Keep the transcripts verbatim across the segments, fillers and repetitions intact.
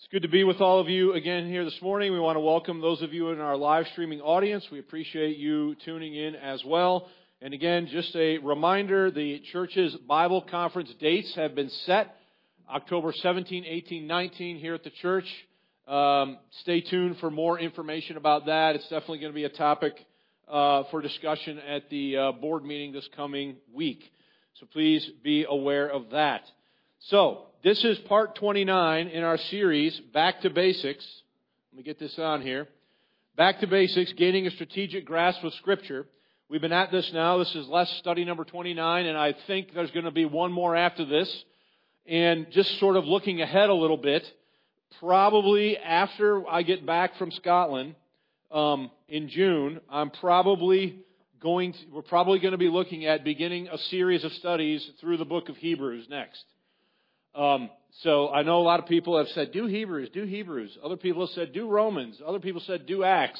It's good to be with all of you again here this morning. We want to welcome those of you in our live streaming audience. We appreciate you tuning in as well. And again, just a reminder, the church's Bible conference dates have been set. October seventeenth, eighteenth, nineteenth here at the church. Um, stay tuned for more information about that. It's definitely going to be a topic uh, for discussion at the uh, board meeting this coming week. So please be aware of that. So, this is part twenty-nine in our series, Back to Basics. Let me get this on here. Back to Basics, Gaining a Strategic Grasp of Scripture. We've been at this now. This is less study number twenty-nine, and I think there's going to be one more after this. And just sort of looking ahead a little bit, probably after I get back from Scotland um, in June, I'm probably going to, we're probably going to be looking at beginning a series of studies through the book of Hebrews next. Um, so I know a lot of people have said, do Hebrews, do Hebrews. Other people have said, do Romans. Other people said, do Acts.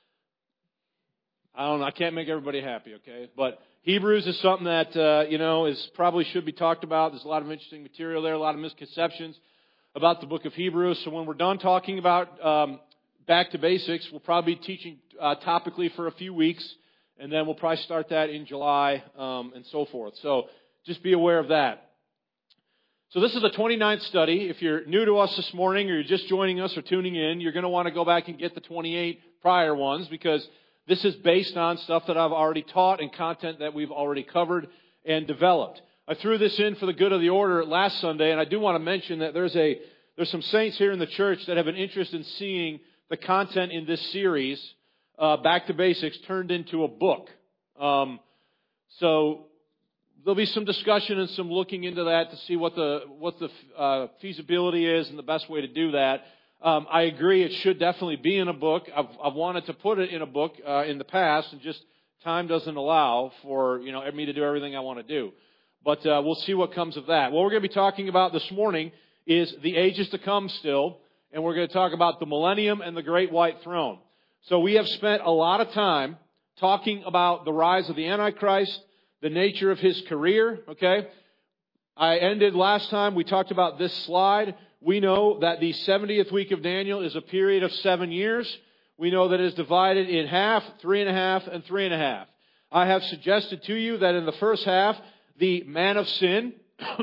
I don't know. I can't make everybody happy, okay? But Hebrews is something that, uh, you know, is probably should be talked about. There's a lot of interesting material there, a lot of misconceptions about the book of Hebrews. So when we're done talking about um, Back to Basics, we'll probably be teaching uh, topically for a few weeks, and then we'll probably start that in July um, and so forth. So just be aware of that. So this is the twenty-ninth study. If you're new to us this morning or you're just joining us or tuning in, you're going to want to go back and get the twenty-eight prior ones because this is based on stuff that I've already taught and content that we've already covered and developed. I threw this in for the good of the order last Sunday, and I do want to mention that there's a there's some saints here in the church that have an interest in seeing the content in this series, uh, Back to Basics, turned into a book. Um, so... There'll be some discussion and some looking into that to see what the what the uh, feasibility is and the best way to do that. Um, I agree it should definitely be in a book. I've, I've wanted to put it in a book uh, in the past, and just time doesn't allow for you know me to do everything I want to do. But uh, we'll see what comes of that. What we're going to be talking about this morning is the ages to come still, and we're going to talk about the millennium and the great white throne. So we have spent a lot of time talking about the rise of the Antichrist, the nature of his career, okay? I ended last time, we talked about this slide. We know that the seventieth week of Daniel is a period of seven years. We know that it is divided in half, three and a half, and three and a half. I have suggested to you that in the first half, the man of sin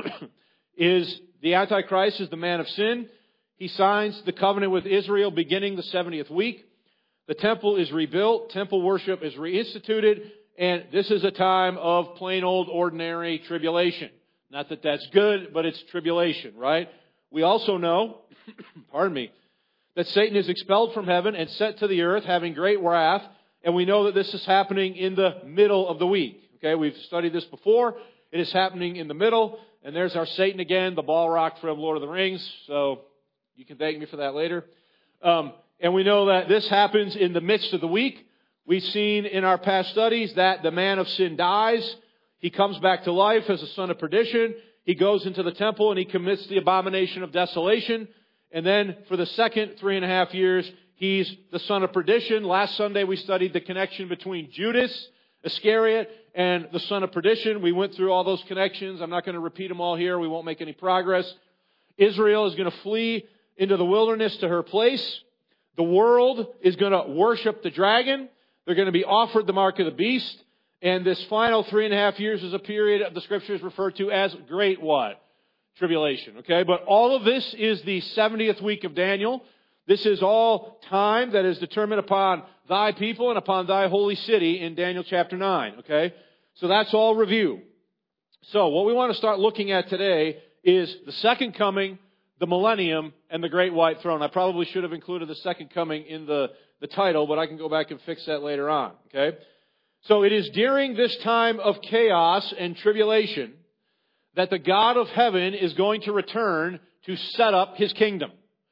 is, the Antichrist is the man of sin. He signs the covenant with Israel beginning the seventieth week. The temple is rebuilt. Temple worship is reinstituted. And this is a time of plain old ordinary tribulation. Not that that's good, but it's tribulation, right? We also know, pardon me, that Satan is expelled from heaven and sent to the earth having great wrath. And we know that this is happening in the middle of the week. Okay, we've studied this before. It is happening in the middle. And there's our Satan again, the Balrog from Lord of the Rings. So you can thank me for that later. Um, and we know that this happens in the midst of the week. We've seen in our past studies that the man of sin dies. He comes back to life as a son of perdition. He goes into the temple and he commits the abomination of desolation. And then for the second three and a half years, he's the son of perdition. Last Sunday we studied the connection between Judas Iscariot and the son of perdition. We went through all those connections. I'm not going to repeat them all here. We won't make any progress. Israel is going to flee into the wilderness to her place. The world is going to worship the dragon. They're going to be offered the mark of the beast. And this final three and a half years is a period of the Scriptures referred to as great what? Tribulation. Okay, but all of this is the seventieth week of Daniel. This is all time that is determined upon thy people and upon thy holy city in Daniel chapter nine. Okay, so that's all review. So what we want to start looking at today is the second coming, the millennium, and the great white throne. I probably should have included the second coming in the the title, but I can go back and fix that later on, okay? So it is during this time of chaos and tribulation that the God of heaven is going to return to set up his kingdom.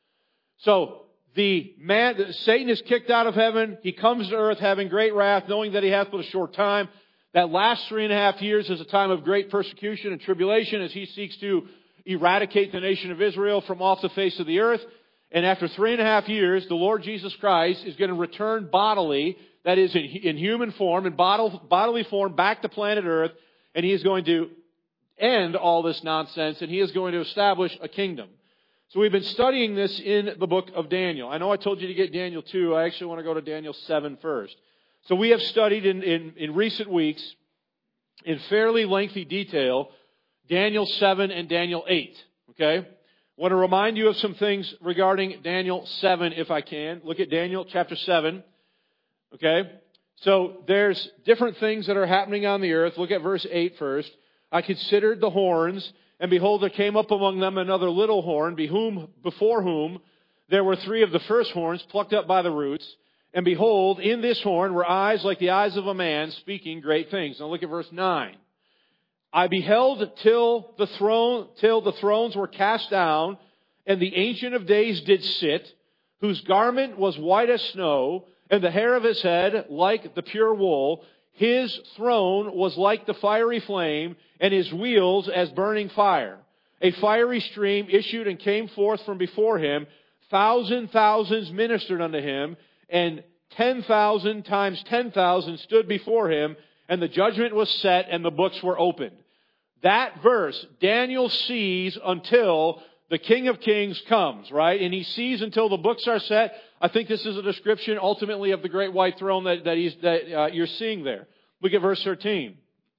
So the man, Satan is kicked out of heaven. He comes to earth having great wrath, knowing that he hath but a short time. That last three and a half years is a time of great persecution and tribulation as he seeks to eradicate the nation of Israel from off the face of the earth. And after three and a half years, the Lord Jesus Christ is going to return bodily, that is in, in human form, in bodily form, back to planet Earth. And he is going to end all this nonsense, and he is going to establish a kingdom. So we've been studying this in the book of Daniel. I know I told you to get Daniel two. I actually want to go to Daniel seven first. So we have studied in, in, in recent weeks, in fairly lengthy detail, Daniel seven and Daniel eight. Okay? I want to remind you of some things regarding Daniel seven, if I can. Look at Daniel chapter seven. Okay? So there's different things that are happening on the earth. Look at verse eight first. I considered the horns, and behold, there came up among them another little horn, before whom there were three of the first horns plucked up by the roots. And behold, in this horn were eyes like the eyes of a man, speaking great things. Now look at verse nine. I beheld till the throne, till the thrones were cast down, and the Ancient of Days did sit, whose garment was white as snow, and the hair of his head like the pure wool. His throne was like the fiery flame, and his wheels as burning fire. A fiery stream issued and came forth from before him. Thousand thousands ministered unto him, and ten thousand times ten thousand stood before him, and the judgment was set, and the books were opened. That verse, Daniel sees until the King of Kings comes, right? And he sees until the books are set. I think this is a description ultimately of the great white throne that, that, he's, that uh, you're seeing there. Look at verse thirteen.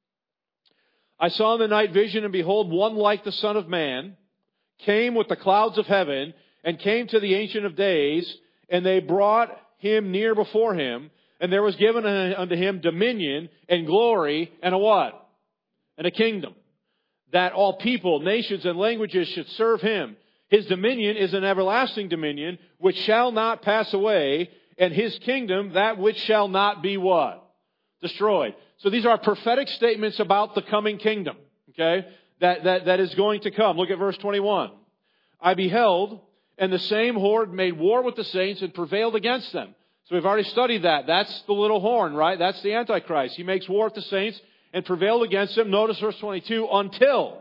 I saw in the night vision, and behold, one like the Son of Man came with the clouds of heaven, and came to the Ancient of Days, and they brought him near before him, and there was given unto him dominion and glory and a what? And a kingdom, that all people, nations, and languages should serve him. His dominion is an everlasting dominion, which shall not pass away, and his kingdom that which shall not be what? Destroyed. So these are prophetic statements about the coming kingdom, okay, that, that, that is going to come. Look at verse twenty-one. I beheld, and the same horde made war with the saints and prevailed against them. So we've already studied that. That's the little horn, right? That's the Antichrist. He makes war with the saints and prevailed against them. Notice verse twenty-two, until.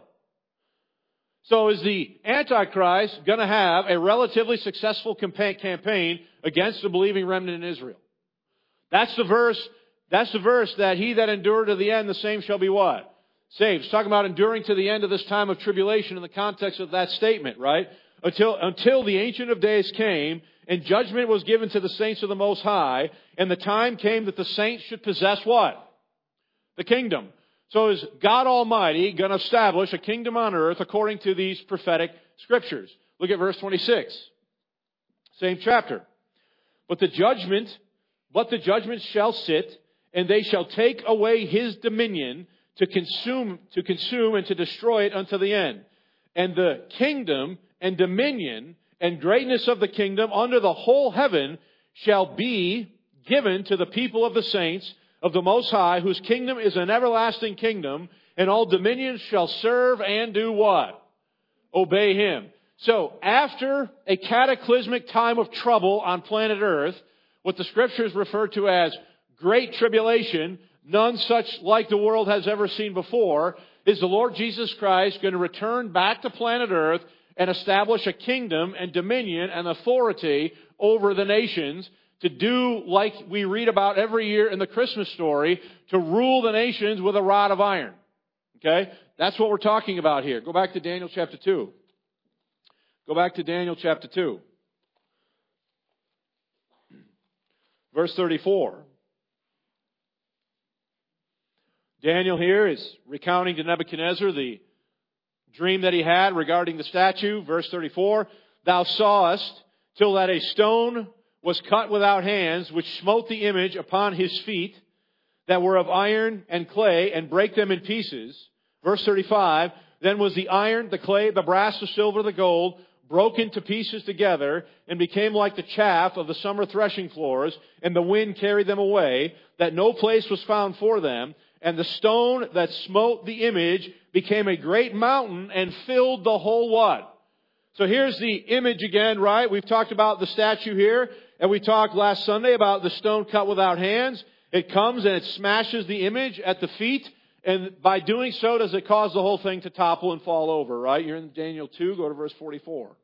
So is the Antichrist going to have a relatively successful campaign against the believing remnant in Israel? That's the verse, that's the verse that he that endured to the end, the same shall be what? Saved. It's talking about enduring to the end of this time of tribulation in the context of that statement, right? Until, until the Ancient of Days came, and judgment was given to the saints of the Most High, and the time came that the saints should possess what? The kingdom. So is God Almighty going to establish a kingdom on earth according to these prophetic scriptures? Look at verse twenty-six. Same chapter. But the judgment, but the judgment shall sit, and they shall take away his dominion to consume, to consume and to destroy it unto the end. And the kingdom and dominion and greatness of the kingdom under the whole heaven shall be given to the people of the saints of the Most High, whose kingdom is an everlasting kingdom, and all dominions shall serve and do what? Obey him. So, after a cataclysmic time of trouble on planet Earth, what the Scriptures refer to as great tribulation, none such like the world has ever seen before, is the Lord Jesus Christ going to return back to planet Earth and establish a kingdom and dominion and authority over the nations, to do like we read about every year in the Christmas story, to rule the nations with a rod of iron. Okay? That's what we're talking about here. Go back to Daniel chapter two. Go back to Daniel chapter two. Verse thirty-four. Daniel here is recounting to Nebuchadnezzar the dream that he had regarding the statue. Verse thirty-four. Thou sawest till that a stone was cut without hands, which smote the image upon his feet, that were of iron and clay, and brake them in pieces. Verse thirty-five, then was the iron, the clay, the brass, the silver, the gold, broken to pieces together, and became like the chaff of the summer threshing floors, and the wind carried them away, that no place was found for them. And the stone that smote the image became a great mountain, and filled the whole what? So here's the image again, right? We've talked about the statue here. And we talked last Sunday about the stone cut without hands. It comes and it smashes the image at the feet. And by doing so, does it cause the whole thing to topple and fall over, right? You're in Daniel two, go to verse forty-four.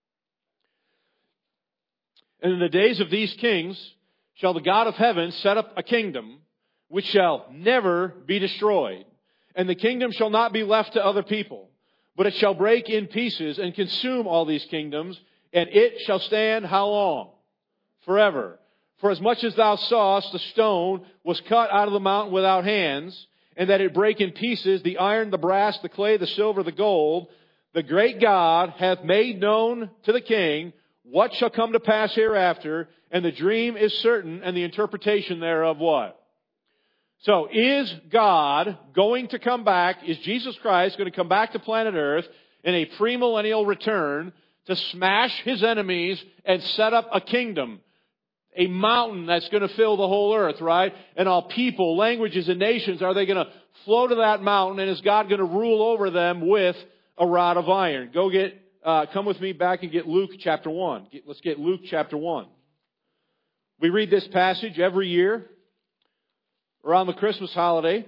And in the days of these kings shall the God of heaven set up a kingdom which shall never be destroyed. And the kingdom shall not be left to other people, but it shall break in pieces and consume all these kingdoms, and it shall stand how long? Forever. For as much as thou sawest, the stone was cut out of the mountain without hands, and that it break in pieces the iron, the brass, the clay, the silver, the gold, the great God hath made known to the king what shall come to pass hereafter, and the dream is certain, and the interpretation thereof what? So, is God going to come back? Is Jesus Christ going to come back to planet Earth in a premillennial return to smash His enemies and set up a kingdom? A mountain that's going to fill the whole earth, right? And all people, languages, and nations, are they going to flow to that mountain? And is God going to rule over them with a rod of iron? Go get, uh, come with me back and get Luke chapter one. Get, let's get Luke chapter one. We read this passage every year around the Christmas holiday.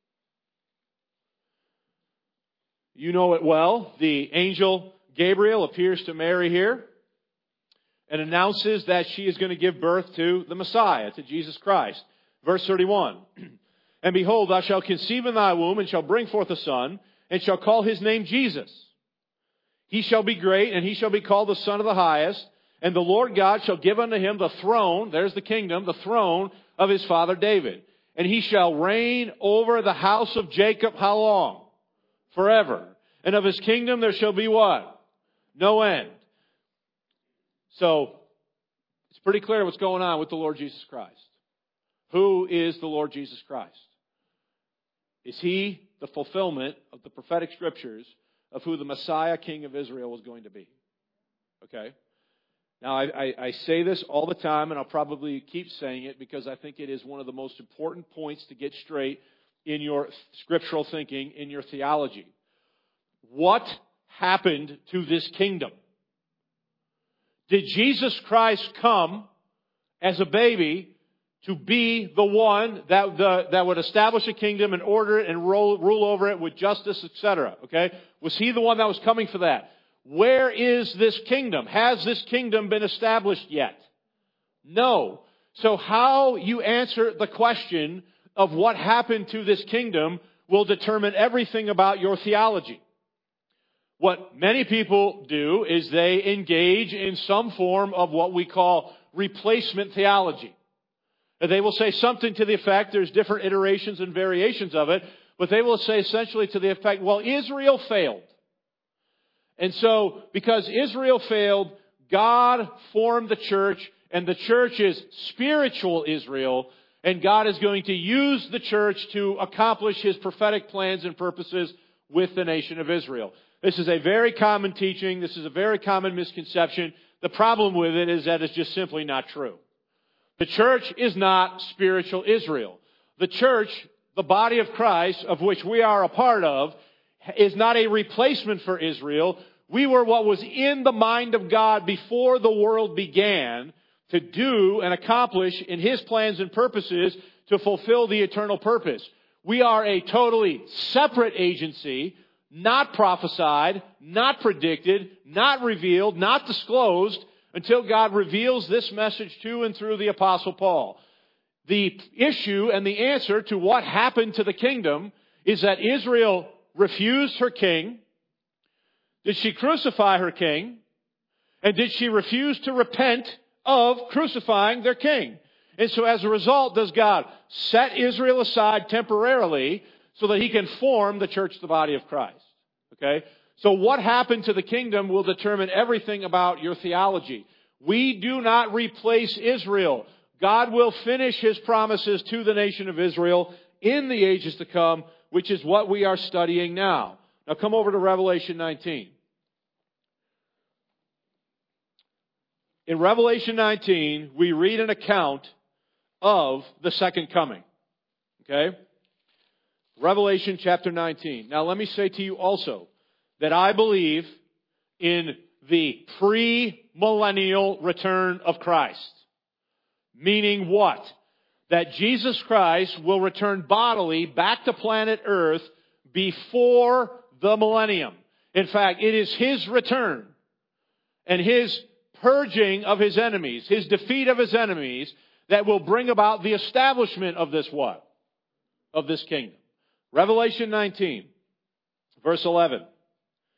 You know it well. The angel Gabriel appears to Mary here and announces that she is going to give birth to the Messiah, to Jesus Christ. Verse thirty-one. And behold, thou shalt conceive in thy womb, and shalt bring forth a son, and shall call his name Jesus. He shall be great, and he shall be called the Son of the Highest. And the Lord God shall give unto him the throne, there's the kingdom, the throne of his father David. And he shall reign over the house of Jacob, how long? Forever. And of his kingdom there shall be what? No end. So, it's pretty clear what's going on with the Lord Jesus Christ. Who is the Lord Jesus Christ? Is He the fulfillment of the prophetic scriptures of who the Messiah, King of Israel, was going to be? Okay? Now, I, I, I say this all the time, and I'll probably keep saying it because I think it is one of the most important points to get straight in your scriptural thinking, in your theology. What happened to this kingdom? Did Jesus Christ come as a baby to be the one that the, that would establish a kingdom and order it and rule, rule over it with justice, et cetera? Okay? Was He the one that was coming for that? Where is this kingdom? Has this kingdom been established yet? No. So how you answer the question of what happened to this kingdom will determine everything about your theology. What many people do is they engage in some form of what we call replacement theology. They will say something to the effect, there's different iterations and variations of it, but they will say essentially to the effect, well, Israel failed. And so, because Israel failed, God formed the church, and the church is spiritual Israel, and God is going to use the church to accomplish His prophetic plans and purposes with the nation of Israel. This is a very common teaching. This is a very common misconception. The problem with it is that it's just simply not true. The church is not spiritual Israel. The church, the body of Christ, of which we are a part of, is not a replacement for Israel. We were what was in the mind of God before the world began to do and accomplish in His plans and purposes to fulfill the eternal purpose. We are a totally separate agency, not prophesied, not predicted, not revealed, not disclosed until God reveals this message to and through the Apostle Paul. The issue and the answer to what happened to the kingdom is that Israel refused her king. Did she crucify her king? And did she refuse to repent of crucifying their king? And so as a result, does God set Israel aside temporarily so that He can form the church, the body of Christ? Okay? So what happened to the kingdom will determine everything about your theology. We do not replace Israel. God will finish His promises to the nation of Israel in the ages to come, which is what we are studying now. Now come over to Revelation nineteen. In Revelation nineteen, we read an account of the second coming. Okay? Revelation chapter nineteen. Now let me say to you also that I believe in the pre-millennial return of Christ. Meaning what? That Jesus Christ will return bodily back to planet Earth before the millennium. In fact, it is His return and His purging of His enemies, His defeat of His enemies, that will bring about the establishment of this what? Of this kingdom. Revelation nineteen, verse eleven.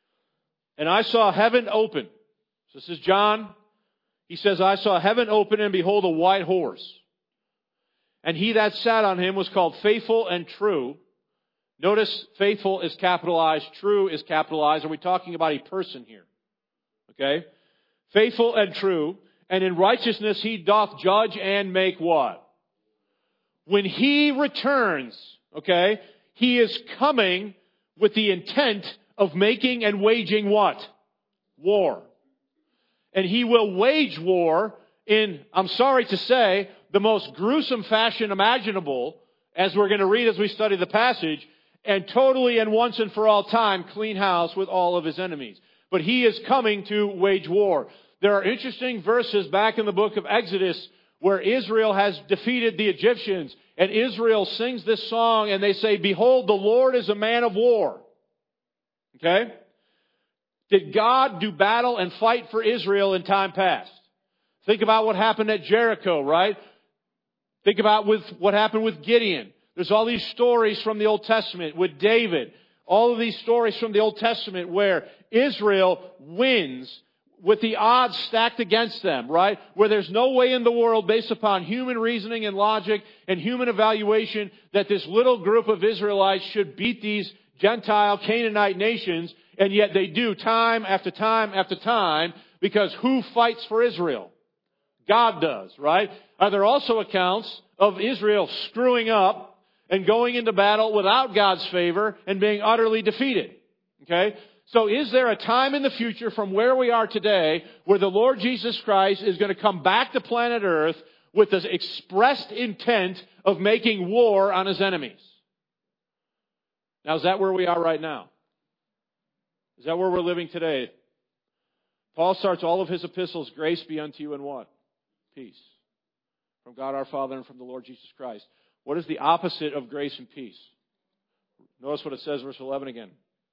And I saw heaven open. So this is John. He says, I saw heaven open, and behold, a white horse. And he that sat on him was called Faithful and True. Notice faithful is capitalized, true is capitalized. Are we talking about a person here? Okay? Faithful and true. And in righteousness he doth judge and make what? When he returns, okay, he is coming with the intent of making and waging what? War. And he will wage war in, I'm sorry to say, the most gruesome fashion imaginable, as we're going to read as we study the passage, and totally and once and for all time clean house with all of his enemies. But he is coming to wage war. There are interesting verses back in the book of Exodus where Israel has defeated the Egyptians, and Israel sings this song and they say, behold, the Lord is a man of war. Okay? Did God do battle and fight for Israel in time past? Think about what happened at Jericho, right? Think about with what happened with Gideon. There's all these stories from the Old Testament with David. All of these stories from the Old Testament where Israel wins with the odds stacked against them, right? Where there's no way in the world, based upon human reasoning and logic and human evaluation, that this little group of Israelites should beat these Gentile Canaanite nations, and yet they do time after time after time, because who fights for Israel? God does, right? Are there also accounts of Israel screwing up and going into battle without God's favor and being utterly defeated? Okay? So is there a time in the future from where we are today where the Lord Jesus Christ is going to come back to planet Earth with this expressed intent of making war on his enemies? Now, is that where we are right now? Is that where we're living today? Paul starts all of his epistles, grace be unto you and what? Peace. From God our Father and from the Lord Jesus Christ. What is the opposite of grace and peace? Notice what it says, verse eleven again.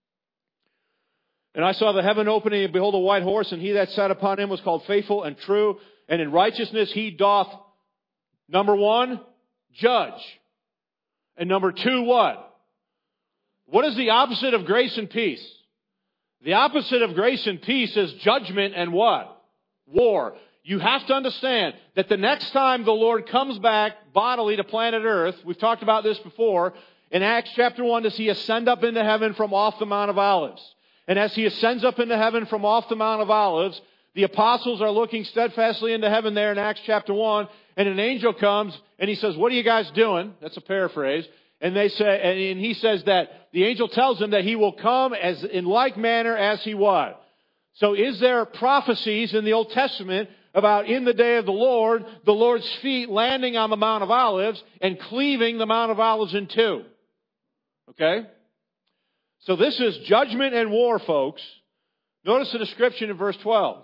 And I saw the heaven opening, and behold, a white horse, and he that sat upon him was called Faithful and True, and in righteousness he doth, number one, judge. And number two, what? What is the opposite of grace and peace? The opposite of grace and peace is judgment and what? War. You have to understand that the next time the Lord comes back bodily to planet Earth, we've talked about this before, in Acts chapter one, does he ascend up into heaven from off the Mount of Olives? And as he ascends up into heaven from off the Mount of Olives, the apostles are looking steadfastly into heaven there in Acts chapter one, and an angel comes and he says, what are you guys doing? That's a paraphrase. And they say, and he says that the angel tells him that he will come as in like manner as he was. So is there prophecies in the Old Testament about in the day of the Lord, the Lord's feet landing on the Mount of Olives and cleaving the Mount of Olives in two? Okay? So this is judgment and war, folks. Notice the description in verse twelve.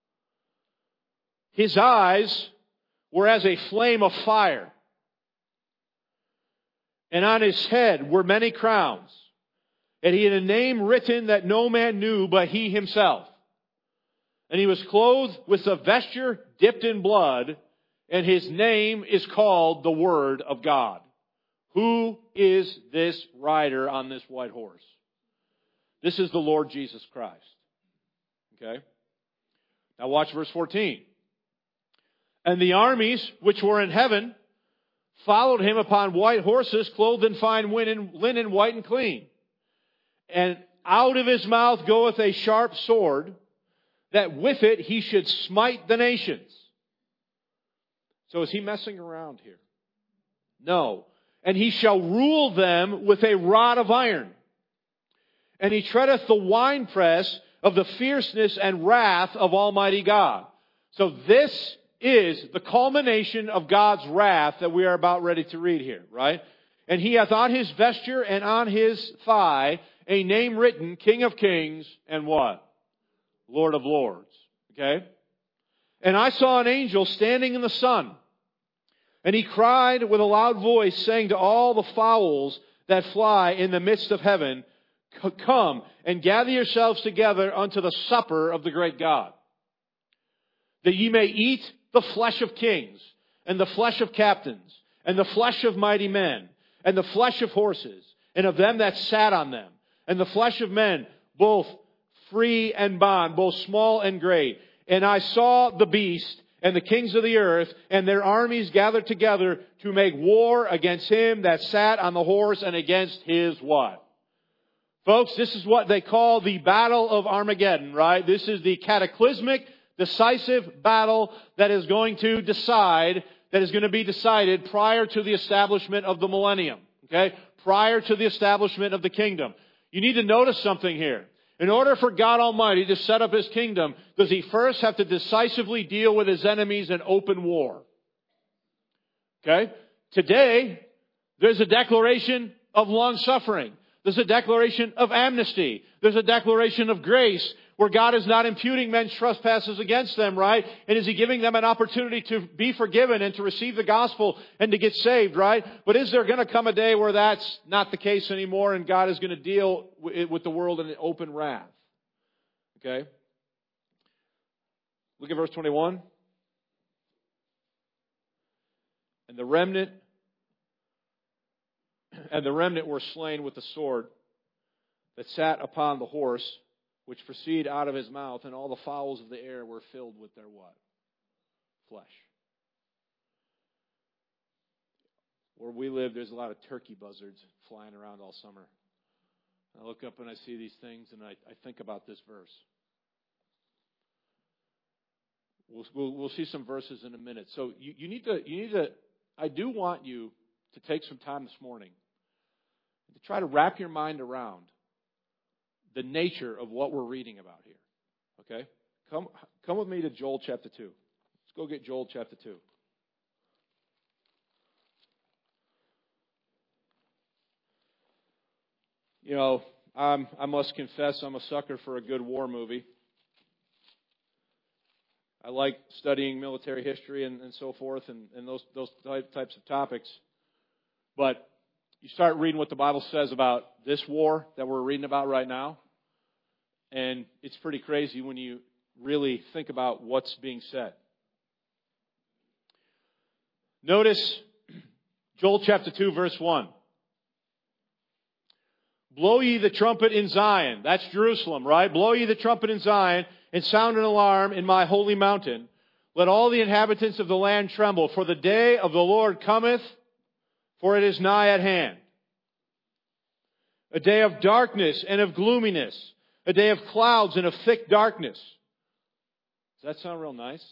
His eyes were as a flame of fire, and on his head were many crowns, and he had a name written that no man knew but he himself. And he was clothed with a vesture dipped in blood, and his name is called the Word of God. Who is this rider on this white horse? This is the Lord Jesus Christ. Okay? Now watch verse fourteen. And the armies which were in heaven followed him upon white horses, clothed in fine linen, linen white and clean. And out of his mouth goeth a sharp sword, that with it he should smite the nations. So is he messing around here? No. And he shall rule them with a rod of iron. And he treadeth the winepress of the fierceness and wrath of Almighty God. So this is the culmination of God's wrath that we are about ready to read here, right? And he hath on his vesture and on his thigh a name written, King of Kings and what? Lord of Lords. Okay? And I saw an angel standing in the sun, and he cried with a loud voice, saying to all the fowls that fly in the midst of heaven, come and gather yourselves together unto the supper of the great God, that ye may eat the flesh of kings, and the flesh of captains, and the flesh of mighty men, and the flesh of horses, and of them that sat on them, and the flesh of men, both free and bond, both small and great. And I saw the beast and the kings of the earth and their armies gathered together to make war against him that sat on the horse and against his what? Folks, this is what they call the Battle of Armageddon, right? This is the cataclysmic, decisive battle that is going to decide, that is going to be decided prior to the establishment of the millennium. Okay? Prior to the establishment of the kingdom. You need to notice something here. In order for God Almighty to set up His kingdom, does He first have to decisively deal with His enemies in open war? Okay? Today, there's a declaration of long-suffering. There's a declaration of amnesty. There's a declaration of grace where God is not imputing men's trespasses against them, right? And is He giving them an opportunity to be forgiven and to receive the gospel and to get saved, right? But is there going to come a day where that's not the case anymore and God is going to deal with the world in an open wrath? Okay? Look at verse twenty-one. And the remnant And the remnant were slain with the sword that sat upon the horse, which proceeded out of his mouth, and all the fowls of the air were filled with their what? Flesh. Where we live, there's a lot of turkey buzzards flying around all summer. I look up and I see these things, and I, I think about this verse. We'll, we'll, we'll see some verses in a minute. So you, you need to, you need to, I do want you to take some time this morning to try to wrap your mind around the nature of what we're reading about here. Okay? Come, come with me to Joel chapter two. Let's go get Joel chapter two. You know, I'm, I must confess I'm a sucker for a good war movie. I like studying military history and, and so forth and, and those, those types of topics. But you start reading what the Bible says about this war that we're reading about right now, and it's pretty crazy when you really think about what's being said. Notice Joel chapter two, verse one. Blow ye the trumpet in Zion. That's Jerusalem, right? Blow ye the trumpet in Zion and sound an alarm in my holy mountain. Let all the inhabitants of the land tremble, for the day of the Lord cometh, for it is nigh at hand. A day of darkness and of gloominess. A day of clouds and of thick darkness. Does that sound real nice?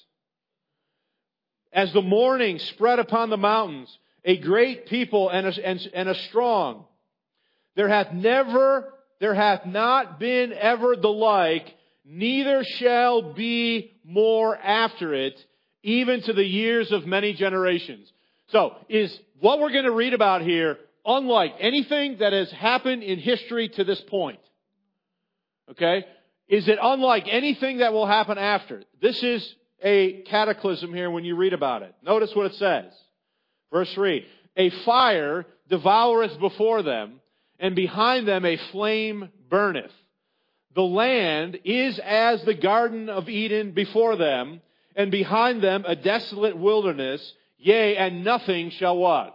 As the morning spread upon the mountains, a great people and a, and, and a strong. There hath never, there hath not been ever the like, neither shall be more after it, even to the years of many generations. So, is what we're going to read about here unlike anything that has happened in history to this point? Okay? Is it unlike anything that will happen after? This is a cataclysm here when you read about it. Notice what it says. Verse three. A fire devoureth before them, and behind them a flame burneth. The land is as the Garden of Eden before them, and behind them a desolate wilderness. Yea, and nothing shall what?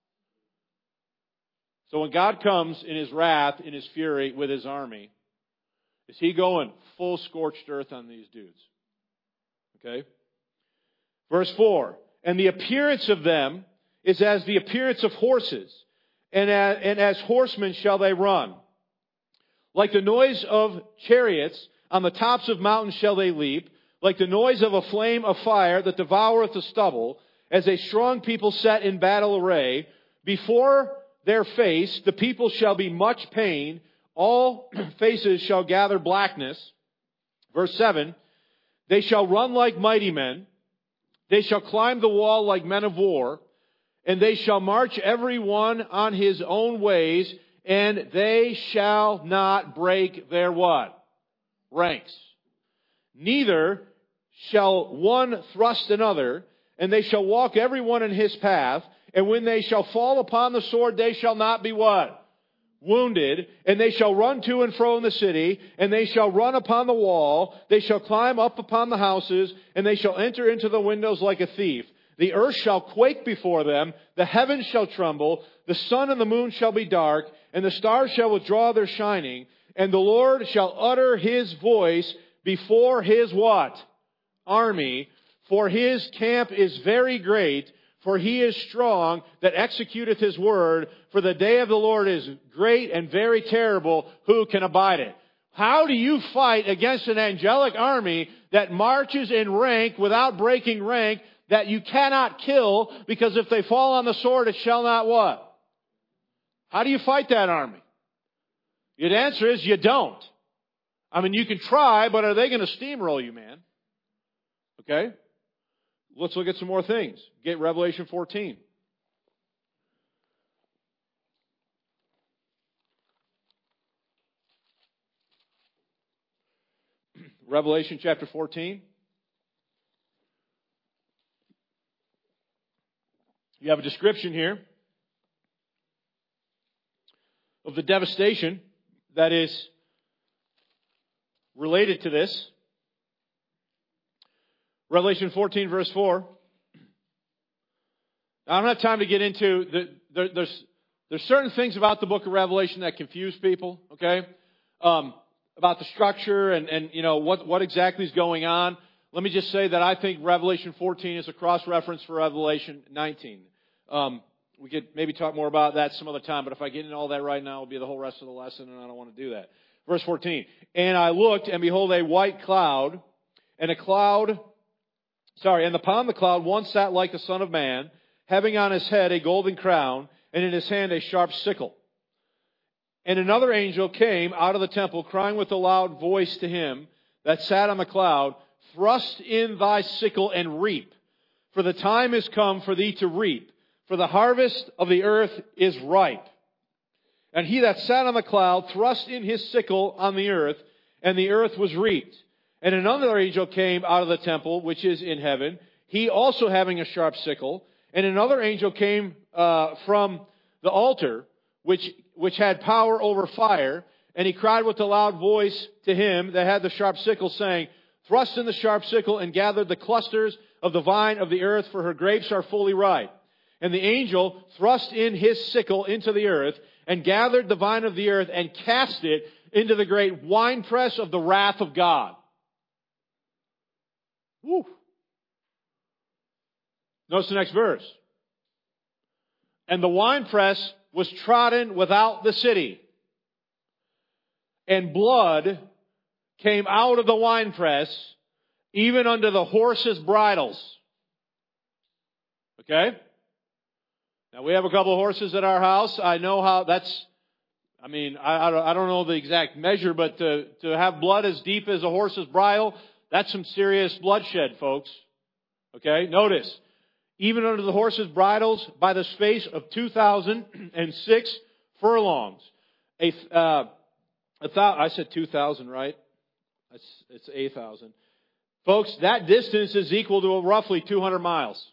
So when God comes in His wrath, in His fury, with His army, is He going full scorched earth on these dudes? Okay? Verse four. And the appearance of them is as the appearance of horses, and as, and as horsemen shall they run. Like the noise of chariots, on the tops of mountains shall they leap, like the noise of a flame of fire that devoureth the stubble, as a strong people set in battle array. Before their face the people shall be much pain, all faces shall gather blackness. Verse seven, they shall run like mighty men, they shall climb the wall like men of war, and they shall march every one on his own ways, and they shall not break their what? Ranks. Neither shall one thrust another, and they shall walk every one in his path, and when they shall fall upon the sword, they shall not be what? Wounded. And they shall run to and fro in the city, and they shall run upon the wall, they shall climb up upon the houses, and they shall enter into the windows like a thief. The earth shall quake before them, the heavens shall tremble, the sun and the moon shall be dark, and the stars shall withdraw their shining, And the Lord shall utter His voice before His what? Army. For His camp is very great, for He is strong that executeth His word. For the day of the Lord is great and very terrible. Who can abide it? How do you fight against an angelic army that marches in rank without breaking rank, that you cannot kill, because if they fall on the sword, it shall not what? How do you fight that army? The answer is you don't. I mean, you can try, but are they going to steamroll you, man? Okay? Let's look at some more things. Get Revelation fourteen. Revelation chapter fourteen. You have a description here of the devastation that is related to this. Revelation fourteen, verse four. Now, I don't have time to get into the, there, there's there's certain things about the book of Revelation that confuse people. Okay, um, about the structure and and you know what what exactly is going on. Let me just say that I think Revelation fourteen is a cross reference for Revelation nineteen. Um, we could maybe talk more about that some other time, but if I get into all that right now, it'll be the whole rest of the lesson, and I don't want to do that. Verse fourteen. And I looked, and behold, a white cloud, and a cloud, sorry, and upon the cloud one sat like the Son of Man, having on his head a golden crown, and in his hand a sharp sickle. And another angel came out of the temple, crying with a loud voice to him that sat on the cloud, Thrust in thy sickle and reap, for the time is come for thee to reap, for the harvest of the earth is ripe. And he that sat on the cloud thrust in his sickle on the earth, and the earth was reaped. And another angel came out of the temple, which is in heaven, he also having a sharp sickle. And another angel came uh, from the altar, which which had power over fire, and he cried with a loud voice to him that had the sharp sickle, saying, Thrust in the sharp sickle and gather the clusters of the vine of the earth, for her grapes are fully ripe. And the angel thrust in his sickle into the earth, and gathered the vine of the earth, and cast it into the great winepress of the wrath of God. Woo. Notice the next verse. And the winepress was trodden without the city, and blood came out of the winepress, even unto the horses' bridles. Okay? Now, we have a couple of horses at our house. I know how that's, I mean, I, I don't know the exact measure, but to, to have blood as deep as a horse's bridle, that's some serious bloodshed, folks. Okay? Notice, even under the horses' bridles, by the space of two thousand six furlongs. A, uh, a th- I said two thousand, right? It's, it's eight thousand. Folks, that distance is equal to roughly two hundred miles.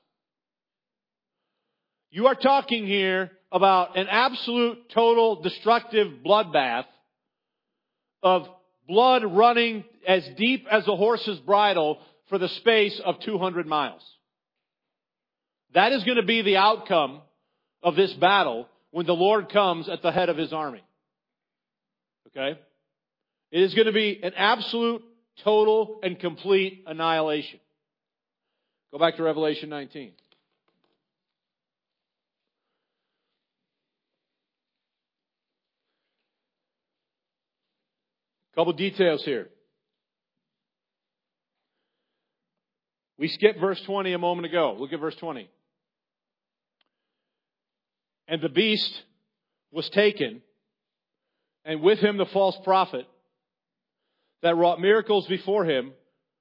You are talking here about an absolute, total, destructive bloodbath of blood running as deep as a horse's bridle for the space of two hundred miles. That is going to be the outcome of this battle when the Lord comes at the head of His army. Okay? It is going to be an absolute, total, and complete annihilation. Go back to Revelation nineteen. Couple details here. We skipped verse twenty a moment ago. Look at verse twenty. And the beast was taken, and with him the false prophet that wrought miracles before him,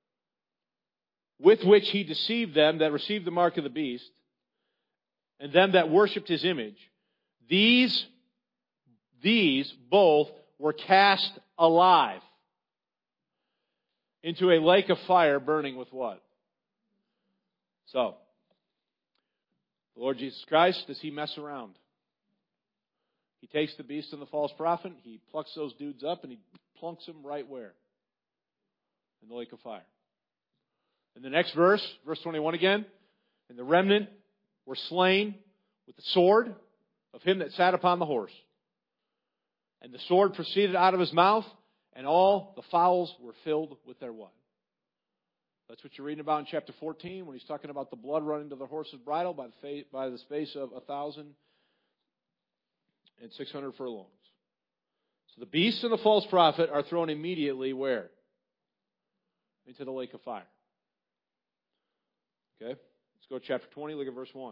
with which he deceived them that received the mark of the beast, and them that worshipped his image. These, these both were cast alive into a lake of fire burning with what? So, the Lord Jesus Christ, does He mess around? He takes the beast and the false prophet, He plucks those dudes up, and He plunks them right where? In the lake of fire. In the next verse, verse twenty-one again, and the remnant were slain with the sword of him that sat upon the horse, And the sword proceeded out of his mouth, and all the fowls were filled with their what? That's what you're reading about in chapter fourteen when he's talking about the blood running to the horse's bridle by the, fa- by the space of a thousand and six hundred furlongs. So the beast and the false prophet are thrown immediately where? Into the lake of fire. Okay? Let's go to chapter twenty, look at verse one.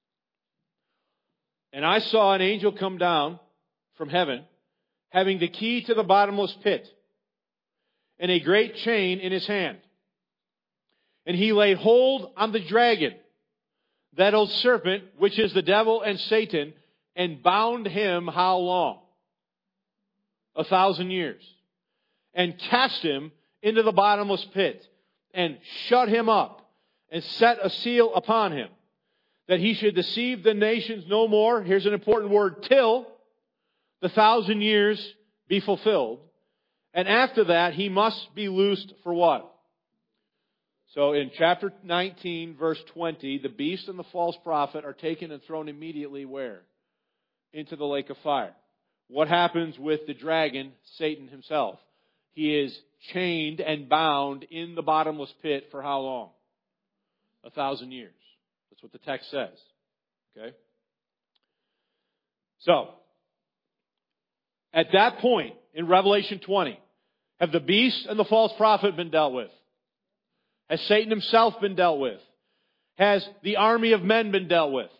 And I saw an angel come down from heaven, having the key to the bottomless pit, and a great chain in his hand. And he laid hold on the dragon, that old serpent, which is the devil and Satan, and bound him how long? A thousand years. And cast him into the bottomless pit, and shut him up, and set a seal upon him, that he should deceive the nations no more. Here's an important word, till the thousand years be fulfilled. And after that, he must be loosed for what? So in chapter nineteen, verse twenty, the beast and the false prophet are taken and thrown immediately where? Into the lake of fire. What happens with the dragon, Satan himself? He is chained and bound in the bottomless pit for how long? A thousand years. That's what the text says. Okay? So, at that point in Revelation twenty, have the beast and the false prophet been dealt with? Has Satan himself been dealt with? Has the army of men been dealt with?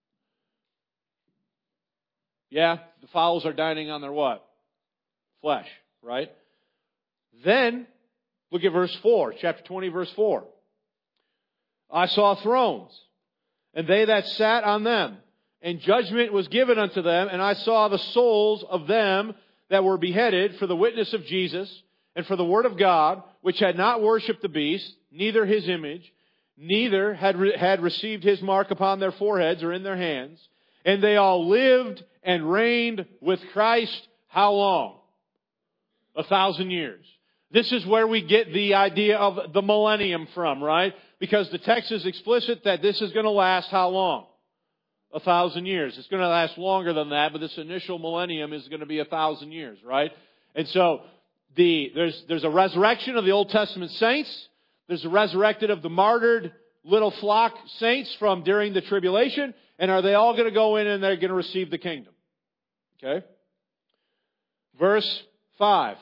Yeah, the fowls are dining on their what? Flesh, right? Then, look at verse four, chapter twenty, verse four. I saw thrones, and they that sat on them, and judgment was given unto them, and I saw the souls of them that were beheaded for the witness of Jesus, and for the word of God, which had not worshipped the beast, neither his image, neither had, re- had received his mark upon their foreheads or in their hands. And they all lived and reigned with Christ how long? A thousand years. This is where we get the idea of the millennium from, right? Because the text is explicit that this is going to last how long? A thousand years. It's going to last longer than that, but this initial millennium is going to be a thousand years, right? And so, The, there's, there's a resurrection of the Old Testament saints. There's a resurrected of the martyred little flock saints from during the tribulation. And are they all going to go in and they're going to receive the kingdom? Okay. Verse five.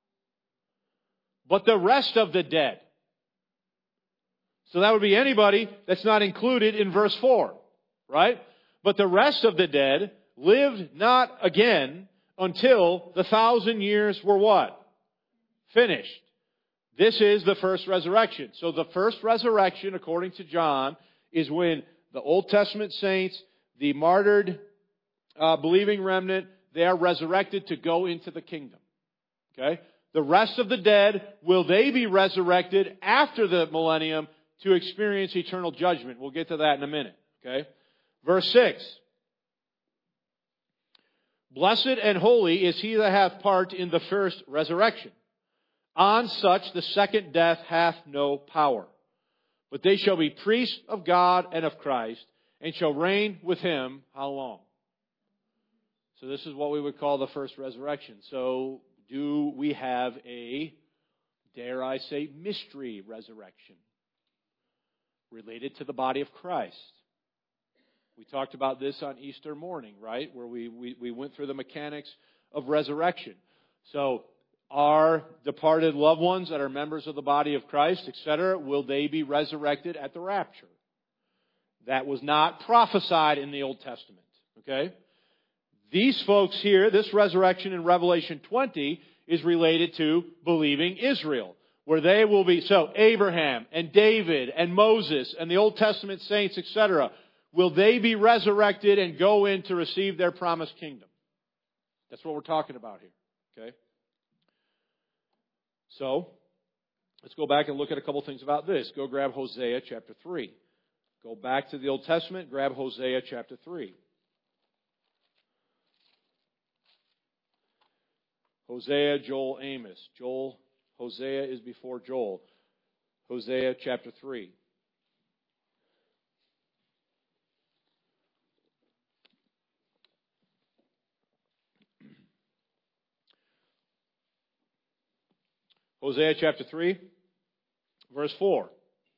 But the rest of the dead. So that would be anybody that's not included in verse four. Right? But the rest of the dead lived not again until the thousand years were what? Finished. This is the first resurrection. So the first resurrection, according to John, is when the Old Testament saints, the martyred uh, believing remnant, they are resurrected to go into the kingdom. Okay? The rest of the dead, will they be resurrected after the millennium to experience eternal judgment? We'll get to that in a minute. Okay? Verse six. Blessed and holy is he that hath part in the first resurrection. On such the second death hath no power. But they shall be priests of God and of Christ, and shall reign with him how long? So this is what we would call the first resurrection. So do we have a, dare I say, mystery resurrection related to the body of Christ? We talked about this on Easter morning, right? Where we, we, we went through the mechanics of resurrection. So, our departed loved ones that are members of the body of Christ, et cetera, will they be resurrected at the rapture? That was not prophesied in the Old Testament. Okay? These folks here, this resurrection in Revelation twenty is related to believing Israel, where they will be, so Abraham and David and Moses and the Old Testament saints, et cetera, will they be resurrected and go in to receive their promised kingdom? That's what we're talking about here. Okay? So, let's go back and look at a couple things about this. Go grab Hosea chapter three. Go back to the Old Testament, grab Hosea chapter three. Hosea, Joel, Amos. Joel, Hosea is before Joel. Hosea chapter three. Hosea chapter three, verse four.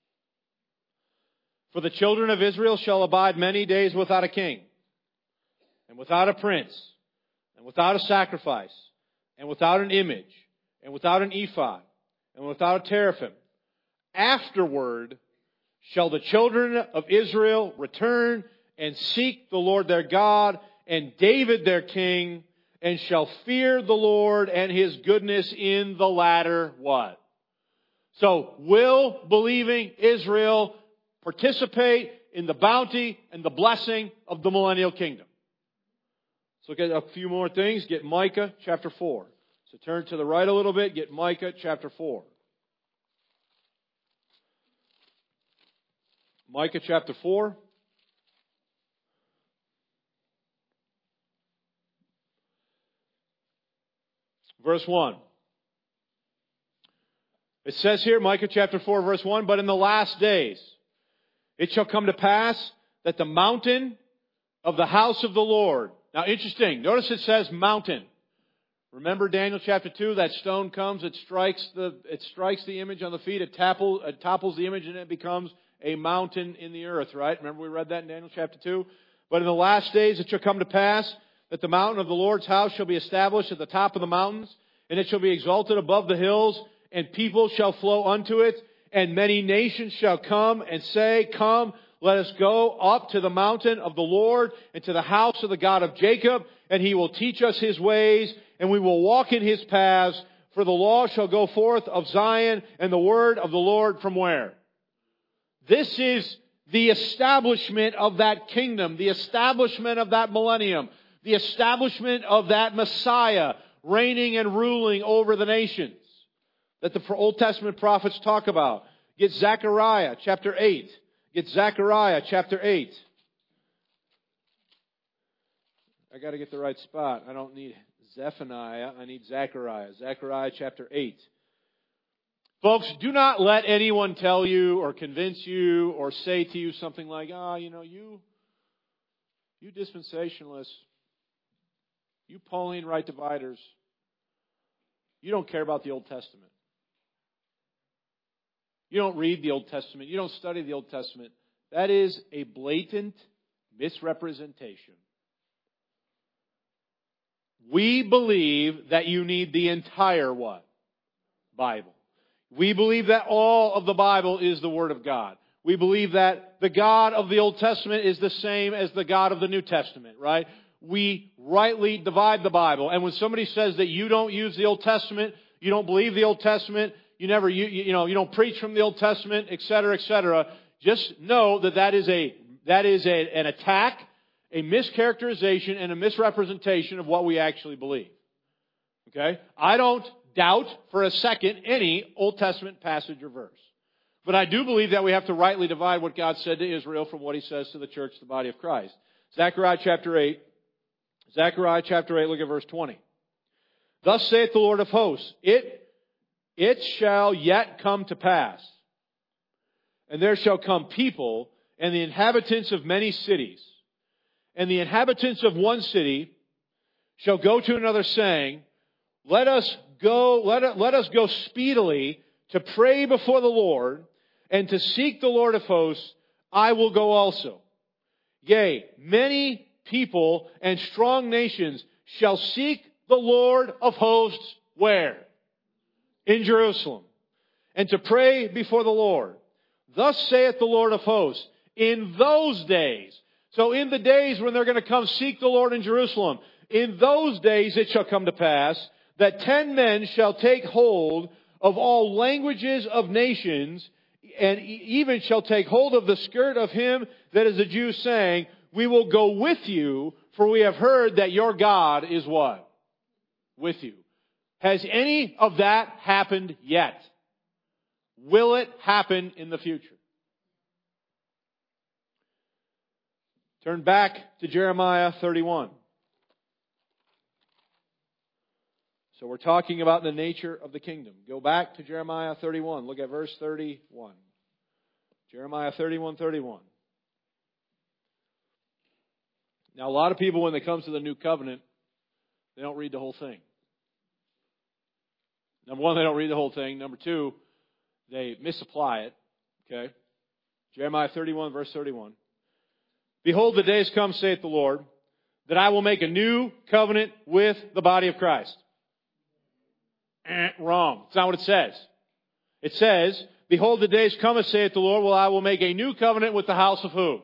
For the children of Israel shall abide many days without a king, and without a prince, and without a sacrifice, and without an image, and without an ephod, and without a teraphim. Afterward shall the children of Israel return and seek the Lord their God, and David their king, and shall fear the Lord and His goodness in the latter what? So, will believing Israel participate in the bounty and the blessing of the millennial kingdom? Let's look at a few more things. Get Micah chapter four. So turn to the right a little bit. Get Micah chapter four. Micah chapter four. Verse one. It says here, Micah chapter four, verse one, but in the last days it shall come to pass that the mountain of the house of the Lord. Now interesting, notice it says mountain. Remember Daniel chapter two, that stone comes, it strikes the, it strikes the image on the feet, it, topple, it topples the image and it becomes a mountain in the earth, right? Remember we read that in Daniel chapter two? But in the last days it shall come to pass that the mountain of the Lord's house shall be established at the top of the mountains, and it shall be exalted above the hills, and people shall flow unto it, and many nations shall come and say, Come, let us go up to the mountain of the Lord, and to the house of the God of Jacob, and He will teach us His ways, and we will walk in His paths, for the law shall go forth of Zion, and the word of the Lord from where? This is the establishment of that kingdom, the establishment of that millennium, the establishment of that Messiah reigning and ruling over the nations that the Old Testament prophets talk about. Get Zechariah chapter eight. Get Zechariah chapter eight. I got to get the right spot. I don't need Zephaniah. I need Zechariah. Zechariah chapter eight. Folks, do not let anyone tell you or convince you or say to you something like, ah, oh, you know, you, you dispensationalists, you Pauline right dividers, you don't care about the Old Testament. You don't read the Old Testament. You don't study the Old Testament. That is a blatant misrepresentation. We believe that you need the entire what? Bible. We believe that all of the Bible is the Word of God. We believe that the God of the Old Testament is the same as the God of the New Testament, right? We rightly divide the Bible. And when somebody says that you don't use the Old Testament, you don't believe the Old Testament, you never, you, you know, you don't preach from the Old Testament, et cetera, et cetera, just know that that is a, that is a, an attack, a mischaracterization, and a misrepresentation of what we actually believe. Okay? I don't doubt for a second any Old Testament passage or verse. But I do believe that we have to rightly divide what God said to Israel from what He says to the church, the body of Christ. Zechariah chapter eight. Zechariah chapter eight, look at verse twenty. Thus saith the Lord of hosts, It, it shall yet come to pass, and there shall come people, and the inhabitants of many cities, and the inhabitants of one city shall go to another, saying, Let us go, let, let us go speedily to pray before the Lord, and to seek the Lord of hosts. I will go also. Yea, many people and strong nations shall seek the Lord of hosts where? In Jerusalem. And to pray before the Lord. Thus saith the Lord of hosts, in those days. So in the days when they're going to come seek the Lord in Jerusalem, in those days it shall come to pass that ten men shall take hold of all languages of nations, and even shall take hold of the skirt of him that is a Jew, saying, We will go with you, for we have heard that your God is what? With you. Has any of that happened yet? Will it happen in the future? Turn back to Jeremiah thirty-one. So we're talking about the nature of the kingdom. Go back to Jeremiah thirty-one. Look at verse thirty-one. Jeremiah thirty-one, thirty-one. Now a lot of people, when it comes to the new covenant, they don't read the whole thing. Number one, they don't read the whole thing. Number two, they misapply it. Okay? Jeremiah thirty-one, verse thirty-one. Behold, the days come, saith the Lord, that I will make a new covenant with the body of Christ. Eh, wrong. It's not what it says. It says, behold, the days come, saith the Lord, well, I will make a new covenant with the house of who?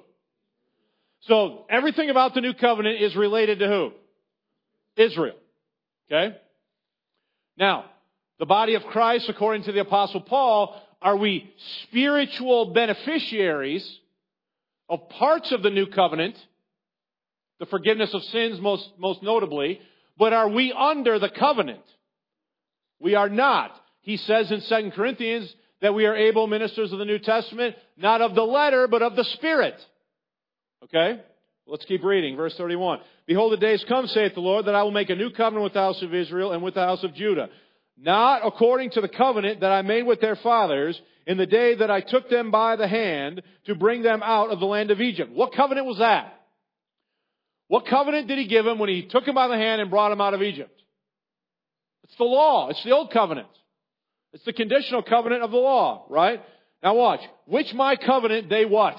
So, everything about the new covenant is related to who? Israel. Okay? Now, the body of Christ, according to the Apostle Paul, are we spiritual beneficiaries of parts of the new covenant, the forgiveness of sins most, most notably, but are we under the covenant? We are not. He says in Second Corinthians that we are able ministers of the New Testament, not of the letter, but of the Spirit. Okay? Let's keep reading. Verse thirty-one. Behold, the days come, saith the Lord, that I will make a new covenant with the house of Israel and with the house of Judah. Not according to the covenant that I made with their fathers in the day that I took them by the hand to bring them out of the land of Egypt. What covenant was that? What covenant did he give them when he took them by the hand and brought them out of Egypt? It's the law. It's the old covenant. It's the conditional covenant of the law, right? Now watch. Which my covenant they what?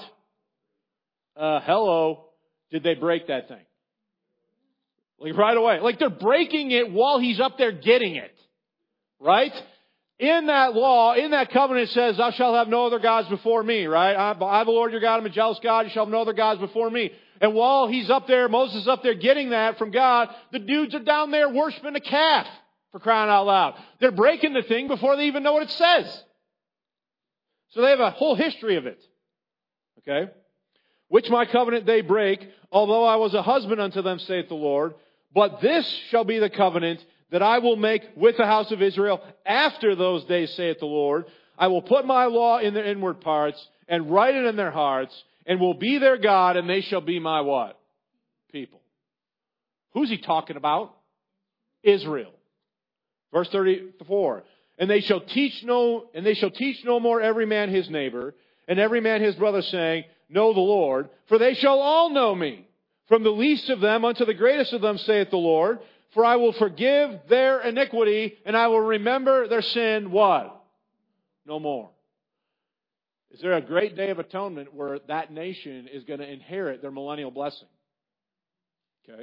Uh, hello. Did they break that thing? Like right away. Like they're breaking it while he's up there getting it. Right? In that law, in that covenant it says, thou shalt have no other gods before me, right? I, I the Lord your God, am a jealous God, you shall have no other gods before me. And while he's up there, Moses is up there getting that from God, the dudes are down there worshiping a calf, for crying out loud. They're breaking the thing before they even know what it says. So they have a whole history of it. Okay? Which my covenant they break, although I was a husband unto them, saith the Lord. But this shall be the covenant that I will make with the house of Israel after those days, saith the Lord. I will put my law in their inward parts and write it in their hearts, and will be their God, and they shall be my what? People. Who's he talking about? Israel. Verse thirty-four. And they shall teach no, and they shall teach no more every man his neighbor, and every man his brother, saying, know the Lord, for they shall all know me, from the least of them unto the greatest of them, saith the Lord. For I will forgive their iniquity, and I will remember their sin, what? No more. Is there a great day of atonement where that nation is going to inherit their millennial blessing? Okay.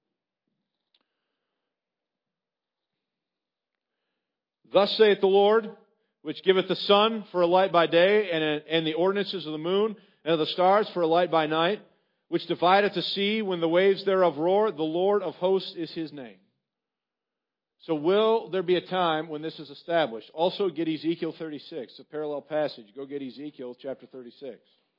Thus saith the Lord, which giveth the sun for a light by day, and, and the ordinances of the moon, and of the stars for a light by night, which divideth the sea when the waves thereof roar. The Lord of hosts is his name. So will there be a time when this is established? Also get Ezekiel thirty-six, a parallel passage. Go get Ezekiel chapter thirty-six.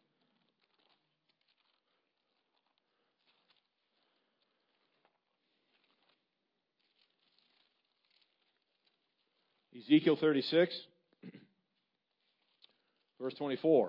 Ezekiel thirty-six, verse twenty-four.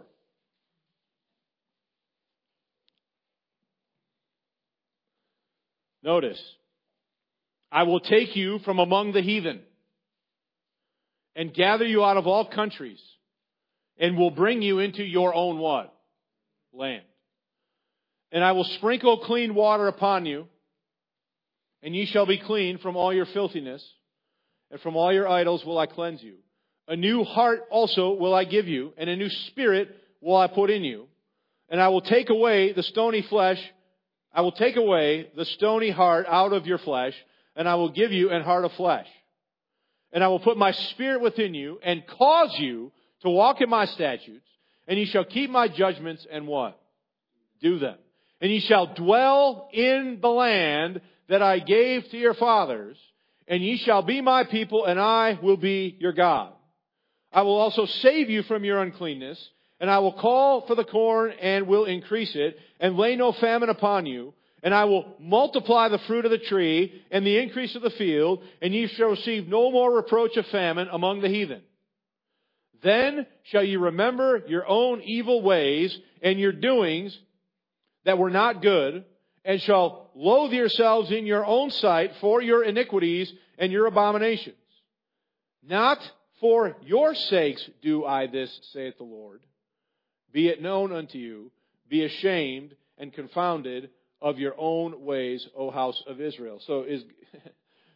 Notice, I will take you from among the heathen and gather you out of all countries and will bring you into your own what? Land. And I will sprinkle clean water upon you, and ye shall be clean from all your filthiness, and from all your idols will I cleanse you. A new heart also will I give you, and a new spirit will I put in you. And I will take away the stony flesh I will take away the stony heart out of your flesh, and I will give you an heart of flesh. And I will put my spirit within you, and cause you to walk in my statutes, and ye shall keep my judgments, and what? Do them. And ye shall dwell in the land that I gave to your fathers, and ye shall be my people, and I will be your God. I will also save you from your uncleanness, and I will call for the corn and will increase it, and lay no famine upon you. And I will multiply the fruit of the tree and the increase of the field, and ye shall receive no more reproach of famine among the heathen. Then shall ye remember your own evil ways and your doings that were not good, and shall loathe yourselves in your own sight for your iniquities and your abominations. Not for your sakes do I this, saith the Lord. Be it known unto you, be ashamed and confounded of your own ways, O house of Israel. So is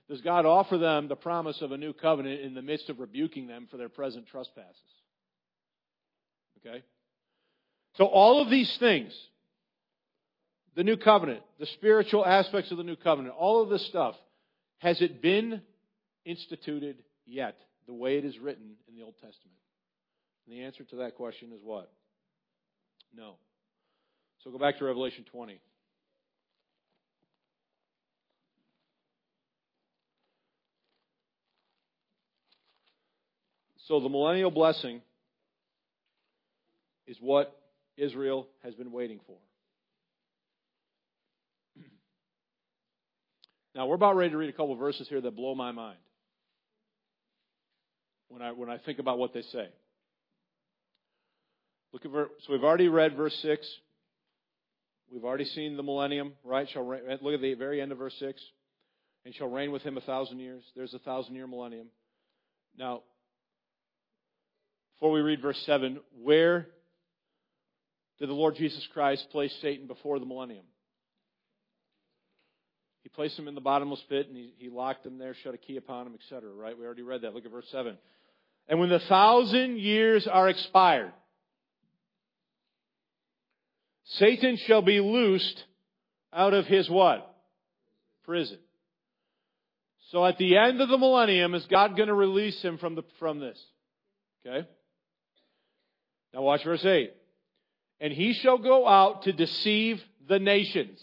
does God offer them the promise of a new covenant in the midst of rebuking them for their present trespasses. Okay? So all of these things, the new covenant, the spiritual aspects of the new covenant, all of this stuff, has it been instituted yet the way it is written in the Old Testament? And the answer to that question is what? No. So go back to Revelation twenty. So the millennial blessing is what Israel has been waiting for. Now, we're about ready to read a couple of verses here that blow my mind when I when I think about what they say. Look at ver- so we've already read verse six. We've already seen the millennium, right? Shall reign, look at the very end of verse six. And shall reign with him a thousand years. There's a thousand year millennium. Now, before we read verse seven, where did the Lord Jesus Christ place Satan before the millennium? He placed him in the bottomless pit, and he, he locked him there, shut a key upon him, et cetera. Right? We already read that. Look at verse seven. And when the thousand years are expired, Satan shall be loosed out of his what? Prison. So at the end of the millennium, is God going to release him from the from this? Okay? Now watch verse eight. And he shall go out to deceive the nations.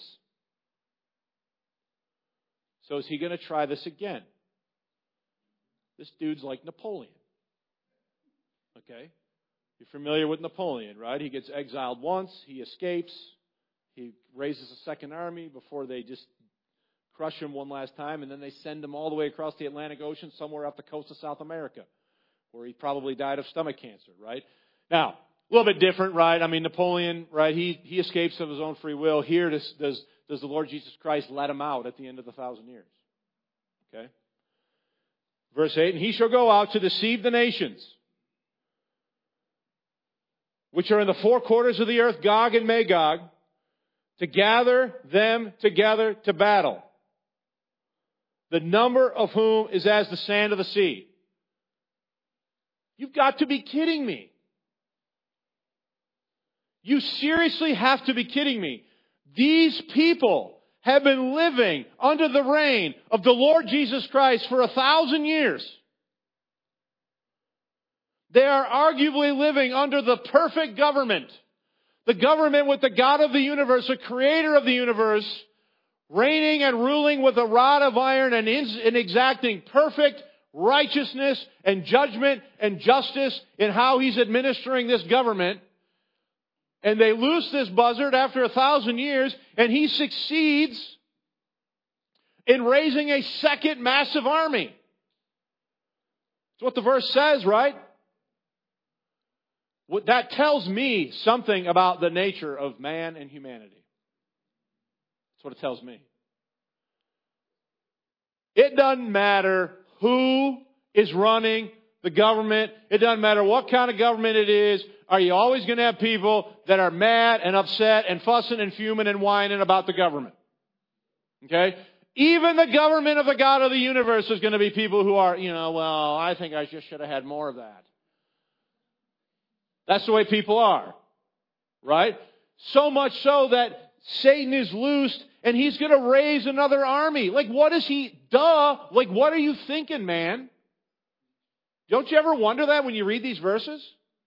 So is he going to try this again? This dude's like Napoleon. Okay? You're familiar with Napoleon, right? He gets exiled once, he escapes, he raises a second army before they just crush him one last time, and then they send him all the way across the Atlantic Ocean somewhere off the coast of South America, where he probably died of stomach cancer, right? Now, a little bit different, right? I mean, Napoleon, right, he, he escapes of his own free will. Here, does, does, does the Lord Jesus Christ let him out at the end of the thousand years? Okay? Verse eight, and he shall go out to deceive the nations, which are in the four quarters of the earth, Gog and Magog, to gather them together to battle, the number of whom is as the sand of the sea. You've got to be kidding me. You seriously have to be kidding me. These people have been living under the reign of the Lord Jesus Christ for a thousand years. They are arguably living under the perfect government. The government with the God of the universe, the creator of the universe, reigning and ruling with a rod of iron and, in, and exacting perfect righteousness and judgment and justice in how he's administering this government. And they loose this buzzard after a thousand years, and he succeeds in raising a second massive army. That's what the verse says, right? That tells me something about the nature of man and humanity. That's what it tells me. It doesn't matter who is running the government. It doesn't matter what kind of government it is. Are you always going to have people that are mad and upset and fussing and fuming and whining about the government? Okay? Even the government of the God of the universe is going to be people who are, you know, well, I think I just should have had more of that. That's the way people are. Right? So much so that Satan is loosed and he's going to raise another army. Like, what is he? Duh. Like, what are you thinking, man? Don't you ever wonder that when you read these verses?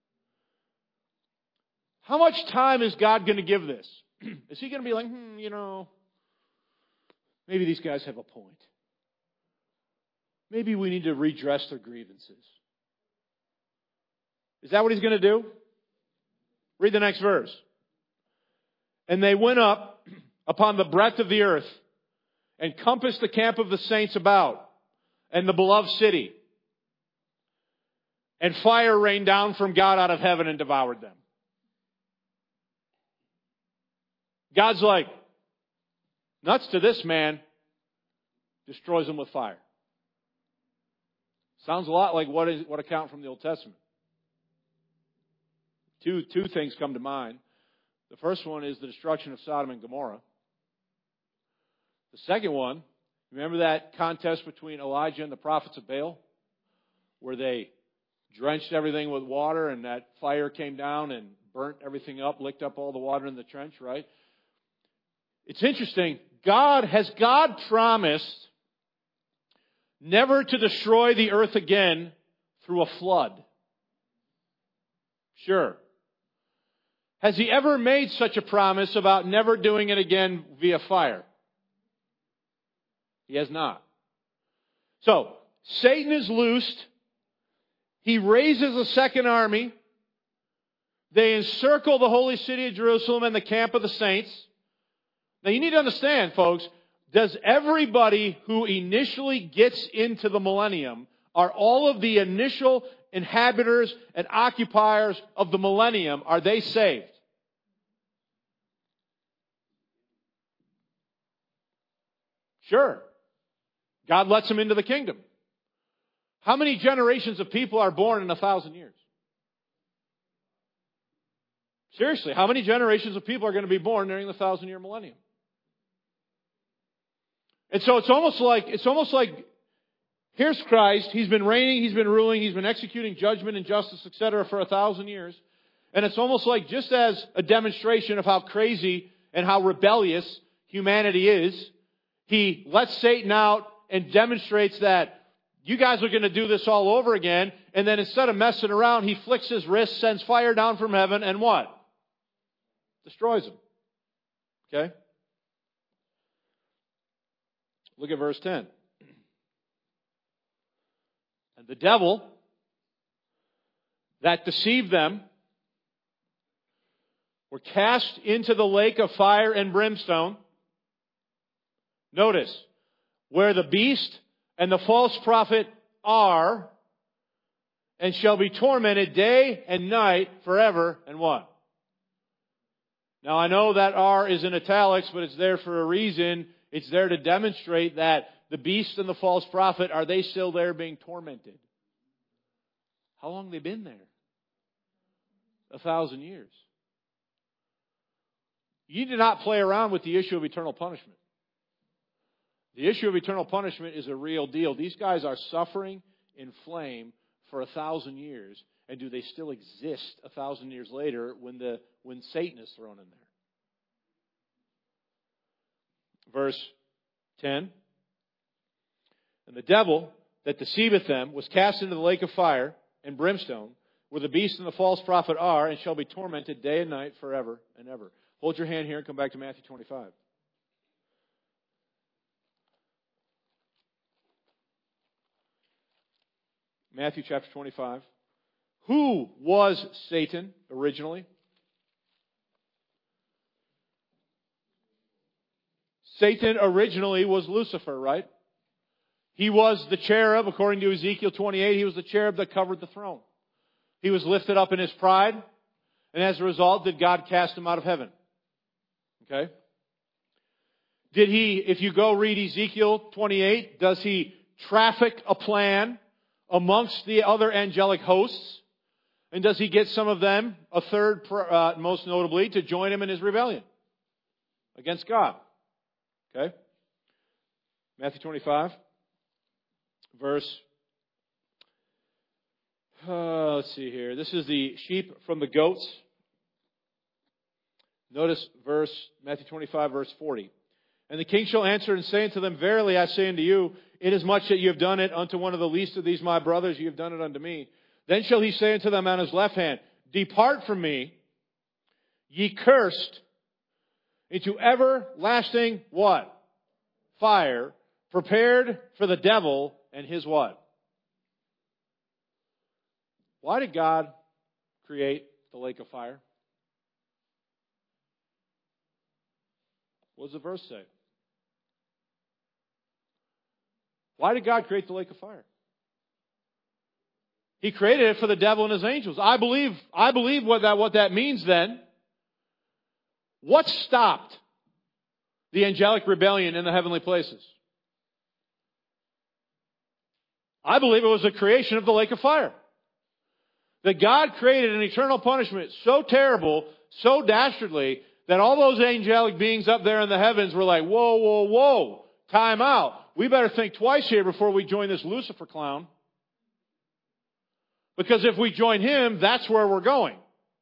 How much time is God going to give this? Is he going to be like, hmm, you know, maybe these guys have a point. Maybe we need to redress their grievances. Is that what he's going to do? Read the next verse. And they went up upon the breadth of the earth and compassed the camp of the saints about and the beloved city. And fire rained down from God out of heaven and devoured them. God's like, nuts to this man, destroys them with fire. Sounds a lot like what is what account from the Old Testament. Two, two things come to mind. The first one is the destruction of Sodom and Gomorrah. The second one Remember that contest between Elijah and the prophets of Baal? Where they drenched everything with water and that fire came down and burnt everything up, licked up all the water in the trench, right? It's interesting. God, has God promised never to destroy the earth again through a flood? Sure. Has He ever made such a promise about never doing it again via fire? He has not. So, Satan is loosed. He raises a second army. They encircle the holy city of Jerusalem and the camp of the saints. Now you need to understand, folks, does everybody who initially gets into the millennium, are all of the initial inhabitants and occupiers of the millennium, are they saved? Sure. God lets them into the kingdom. How many generations of people are born in a thousand years? Seriously, how many generations of people are going to be born during the thousand year millennium? And so it's almost like, it's almost like, here's Christ, He's been reigning, He's been ruling, He's been executing judgment and justice, et cetera for a thousand years. And it's almost like just as a demonstration of how crazy and how rebellious humanity is, He lets Satan out and demonstrates that you guys are going to do this all over again. And then instead of messing around, He flicks His wrist, sends fire down from heaven, and what? Destroys them. Okay? Look at verse ten. And the devil that deceived them were cast into the lake of fire and brimstone. Notice, where the beast and the false prophet are, and shall be tormented day and night forever, and what? Now I know that R is in italics, but it's there for a reason. It's there to demonstrate that the beast and the false prophet, are they still there being tormented? How long have they been there? A thousand years. You do not play around with the issue of eternal punishment. The issue of eternal punishment is a real deal. These guys are suffering in flame for a thousand years. And do they still exist a thousand years later when the when Satan is thrown in there? Verse ten. And the devil that deceiveth them was cast into the lake of fire and brimstone, where the beast and the false prophet are, and shall be tormented day and night forever and ever. Hold your hand here and come back to Matthew twenty-five. Matthew chapter twenty-five. Who was Satan originally? Satan originally was Lucifer, right? He was the cherub, according to Ezekiel twenty-eight, he was the cherub that covered the throne. He was lifted up in his pride, and as a result, did God cast him out of heaven? Okay? Did he, if you go read Ezekiel twenty-eight, does he traffic a plan amongst the other angelic hosts? And does he get some of them, a third uh, most notably, to join him in his rebellion against God? Okay? Matthew twenty-five, verse, uh, let's see here. This is the sheep from the goats. Notice verse, Matthew twenty-five, verse forty. And the king shall answer and say unto them, Verily I say unto you, inasmuch that you have done it unto one of the least of these my brothers, you have done it unto me. Then shall he say unto them on his left hand, Depart from me, ye cursed, into everlasting what? Fire, prepared for the devil and his what? Why did God create the lake of fire? What does the verse say? Why did God create the lake of fire? He created it for the devil and his angels. I believe, I believe what that, what that means then. What stopped the angelic rebellion in the heavenly places? I believe it was the creation of the lake of fire. That God created an eternal punishment so terrible, so dastardly, that all those angelic beings up there in the heavens were like, whoa, whoa, whoa, time out. we better think twice here before we join this Lucifer clown. Because if we join him, that's where we're going.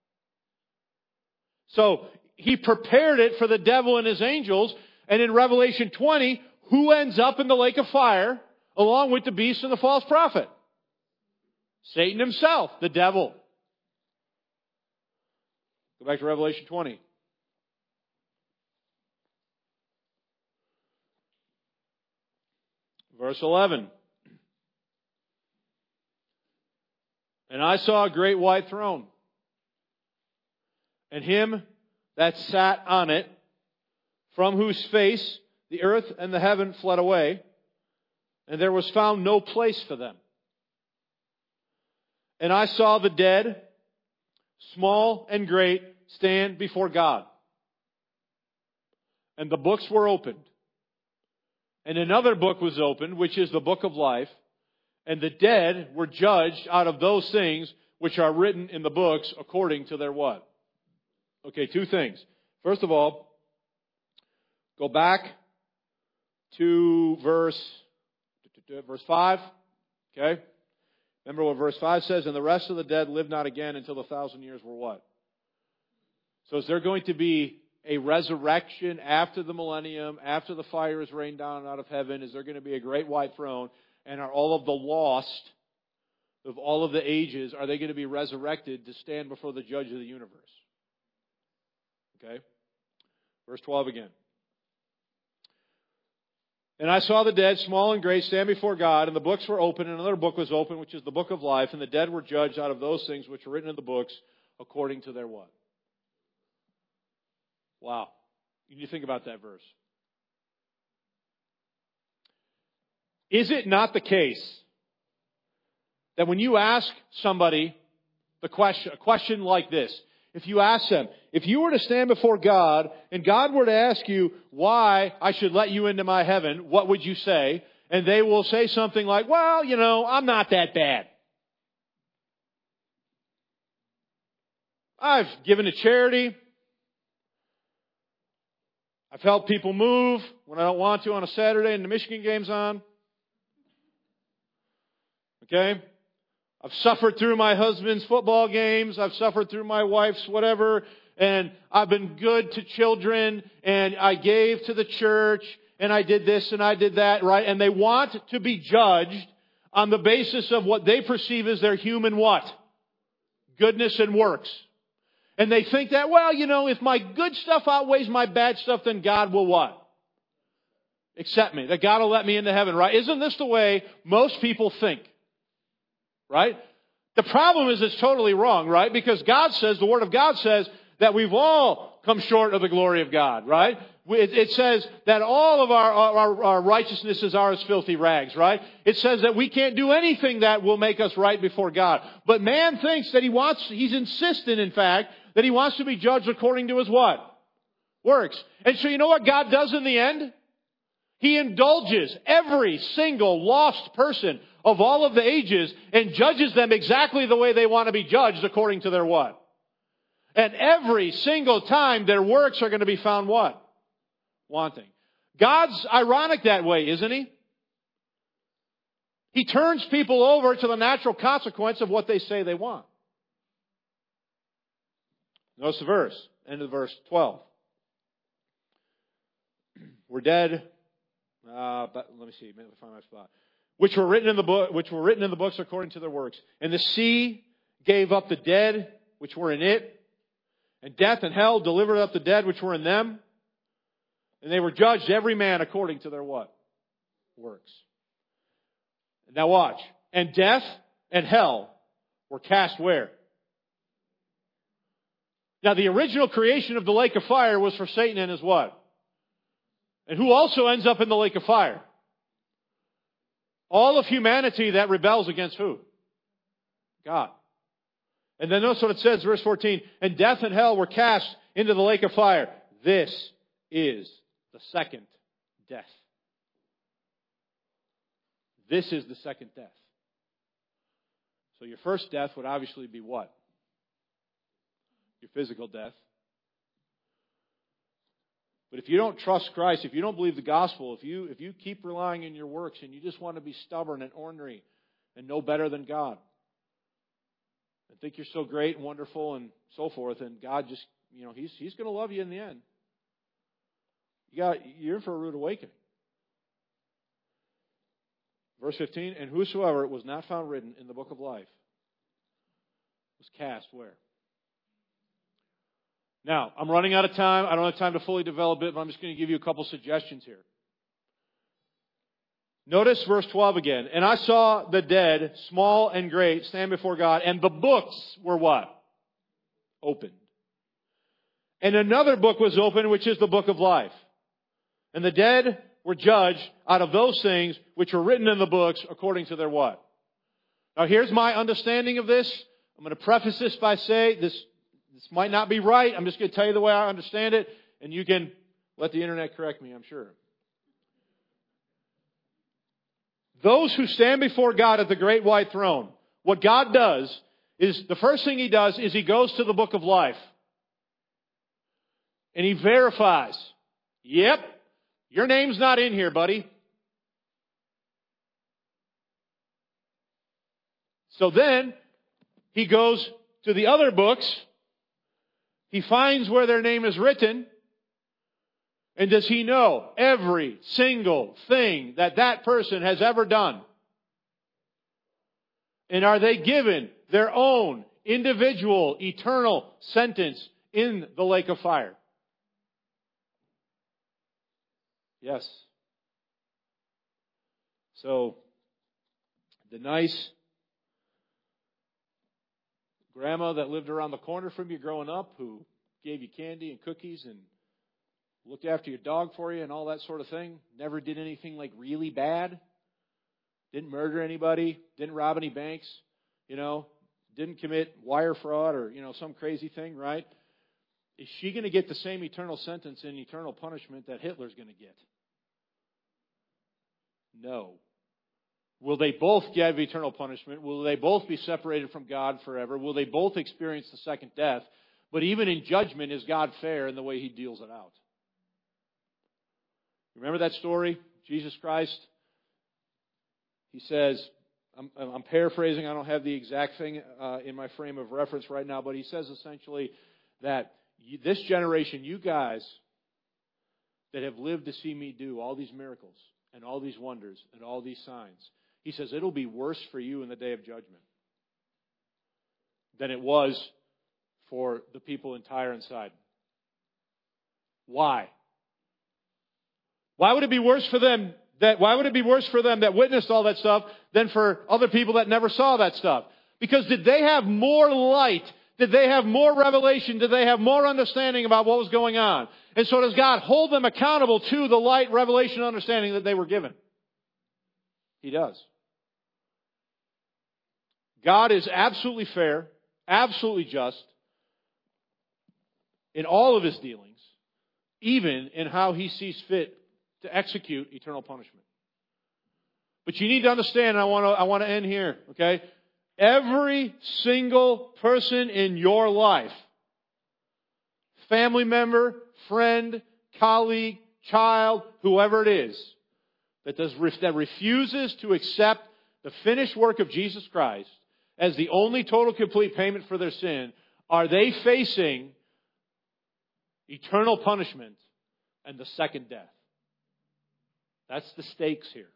So he prepared it for the devil and his angels. And in Revelation twenty, who ends up in the lake of fire along with the beast and the false prophet? Satan himself, the devil. Go back to Revelation twenty. Verse eleven. And I saw a great white throne, and him that sat on it, from whose face the earth and the heaven fled away, and there was found no place for them. And I saw the dead, small and great, stand before God. And the books were opened. And another book was opened, which is the book of life. And the dead were judged out of those things which are written in the books according to their what? Okay, two things. First of all, go back to verse, verse five. Okay? Remember what verse five says? And the rest of the dead lived not again until the thousand years were what? So is there going to be a resurrection after the millennium, after the fire is rained down out of heaven? Is there going to be a great white throne? And are all of the lost of all of the ages, are they going to be resurrected to stand before the judge of the universe? Okay? Verse twelve again. And I saw the dead, small and great, stand before God, and the books were open, and another book was open, which is the book of life, and the dead were judged out of those things which were written in the books according to their what? Wow. You need to think about that verse. Is it not the case that when you ask somebody the question, a question like this, if you ask them, if you were to stand before God and God were to ask you why I should let you into my heaven, what would you say? And they will say something like, well, you know, I'm not that bad. I've given to charity. I've helped people move when I don't want to on a Saturday and the Michigan game's on. Okay? I've suffered through my husband's football games. I've suffered through my wife's whatever. And I've been good to children. And I gave to the church. And I did this and I did that, right? And they want to be judged on the basis of what they perceive as their human what? Goodness and works. And they think that, well, you know, if my good stuff outweighs my bad stuff, then God will what? Accept me. That God will let me into heaven, right? Isn't this the way most people think? Right? The problem is it's totally wrong, right? Because God says, the Word of God says that we've all come short of the glory of God, right? It, it says that all of our, our, our righteousnesses are as filthy rags, right? It says that we can't do anything that will make us right before God. But man thinks that he wants, he's insistent, in fact, that he wants to be judged according to his what? Works. And so you know what God does in the end? He indulges every single lost person of all of the ages and judges them exactly the way they want to be judged according to their what? And every single time their works are going to be found what? Wanting. God's ironic that way, isn't he? He turns people over to the natural consequence of what they say they want. Notice the verse. End of verse twelve. We're dead. Uh, but let me see. Let me find my spot. Which were written in the book, which were written in the books according to their works. And the sea gave up the dead which were in it, and death and hell delivered up the dead which were in them, and they were judged every man according to their what? Works. Now watch. And death and hell were cast where? Now the original creation of the lake of fire was for Satan and his what? And who also ends up in the lake of fire? All of humanity that rebels against who? God. And then notice what it says, verse fourteen. And death and hell were cast into the lake of fire. This is the second death. This is the second death. So your first death would obviously be what? Your physical death. But if you don't trust Christ, if you don't believe the gospel, if you if you keep relying on your works and you just want to be stubborn and ornery and know better than God, and think you're so great and wonderful and so forth, and God just, you know, He's He's going to love you in the end. You got you're in for a rude awakening. Verse fifteen, and whosoever was not found written in the book of life was cast where? Now, I'm running out of time. I don't have time to fully develop it, but I'm just going to give you a couple suggestions here. Notice verse twelve again. And I saw the dead, small and great, stand before God, and the books were what? Opened. And another book was opened, which is the book of life. And the dead were judged out of those things which were written in the books according to their what? Now here's my understanding of this. I'm going to preface this by saying this, this might not be right. I'm just going to tell you the way I understand it, and you can let the internet correct me, I'm sure. Those who stand before God at the great white throne, what God does is, the first thing He does is He goes to the book of life. And He verifies, yep, your name's not in here, buddy. So then, He goes to the other books. He finds where their name is written. And does He know every single thing that that person has ever done? And are they given their own individual, eternal sentence in the lake of fire? Yes. So, the nice grandma that lived around the corner from you growing up, who gave you candy and cookies and looked after your dog for you and all that sort of thing, never did anything like really bad, didn't murder anybody, didn't rob any banks, you know, didn't commit wire fraud or, you know, some crazy thing, right? Is she going to get the same eternal sentence and eternal punishment that Hitler's going to get? No. Will they both get eternal punishment? Will they both be separated from God forever? Will they both experience the second death? But even in judgment, is God fair in the way He deals it out? Remember that story? Jesus Christ, He says, I'm, I'm paraphrasing, I don't have the exact thing uh, in my frame of reference right now, but He says essentially that you, this generation, you guys that have lived to see Me do all these miracles and all these wonders and all these signs, He says it'll be worse for you in the day of judgment than it was for the people in Tyre and Sidon. Why? Why would it be worse for them that why would it be worse for them that witnessed all that stuff than for other people that never saw that stuff? Because did they have more light? Did they have more revelation? Did they have more understanding about what was going on? And so does God hold them accountable to the light, revelation, and understanding that they were given? He does. God is absolutely fair, absolutely just in all of His dealings, even in how He sees fit to execute eternal punishment. But you need to understand, and I want to I want to end here, okay? Every single person in your life, family member, friend, colleague, child, whoever it is, that does that refuses to accept the finished work of Jesus Christ as the only total complete payment for their sin, are they facing eternal punishment and the second death? That's the stakes here.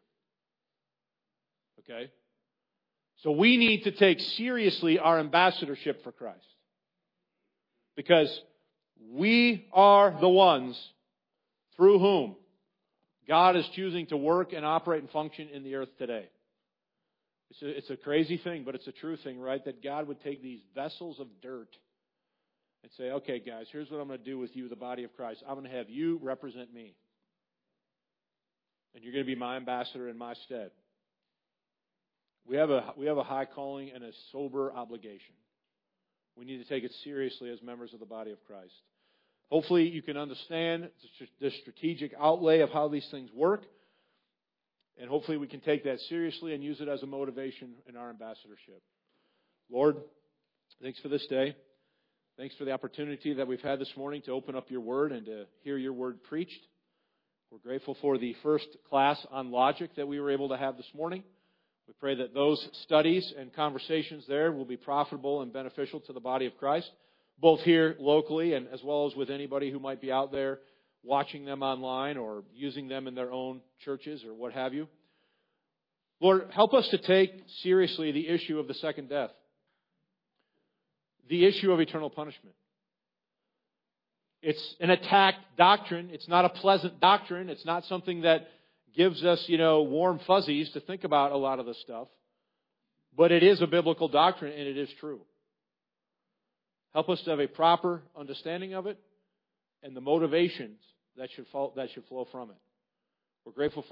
Okay? So we need to take seriously our ambassadorship for Christ. Because we are the ones through whom God is choosing to work and operate and function in the earth today. It's a, it's a crazy thing, but it's a true thing, right? That God would take these vessels of dirt and say, okay, guys, here's what I'm going to do with you, the body of Christ. I'm going to have you represent me. And you're going to be my ambassador in my stead. We have a we have a high calling and a sober obligation. We need to take it seriously as members of the body of Christ. Hopefully you can understand the strategic outlay of how these things work. And hopefully we can take that seriously and use it as a motivation in our ambassadorship. Lord, thanks for this day. Thanks for the opportunity that we've had this morning to open up your word and to hear your word preached. We're grateful for the first class on logic that we were able to have this morning. We pray that those studies and conversations there will be profitable and beneficial to the body of Christ, both here locally and as well as with anybody who might be out there watching them online or using them in their own churches or what have you. Lord, help us to take seriously the issue of the second death, the issue of eternal punishment. It's an attacked doctrine. It's not a pleasant doctrine. It's not something that gives us, you know, warm fuzzies to think about a lot of this stuff. But it is a biblical doctrine, and it is true. Help us to have a proper understanding of it and the motivations that should fall, that should flow from it. We're grateful for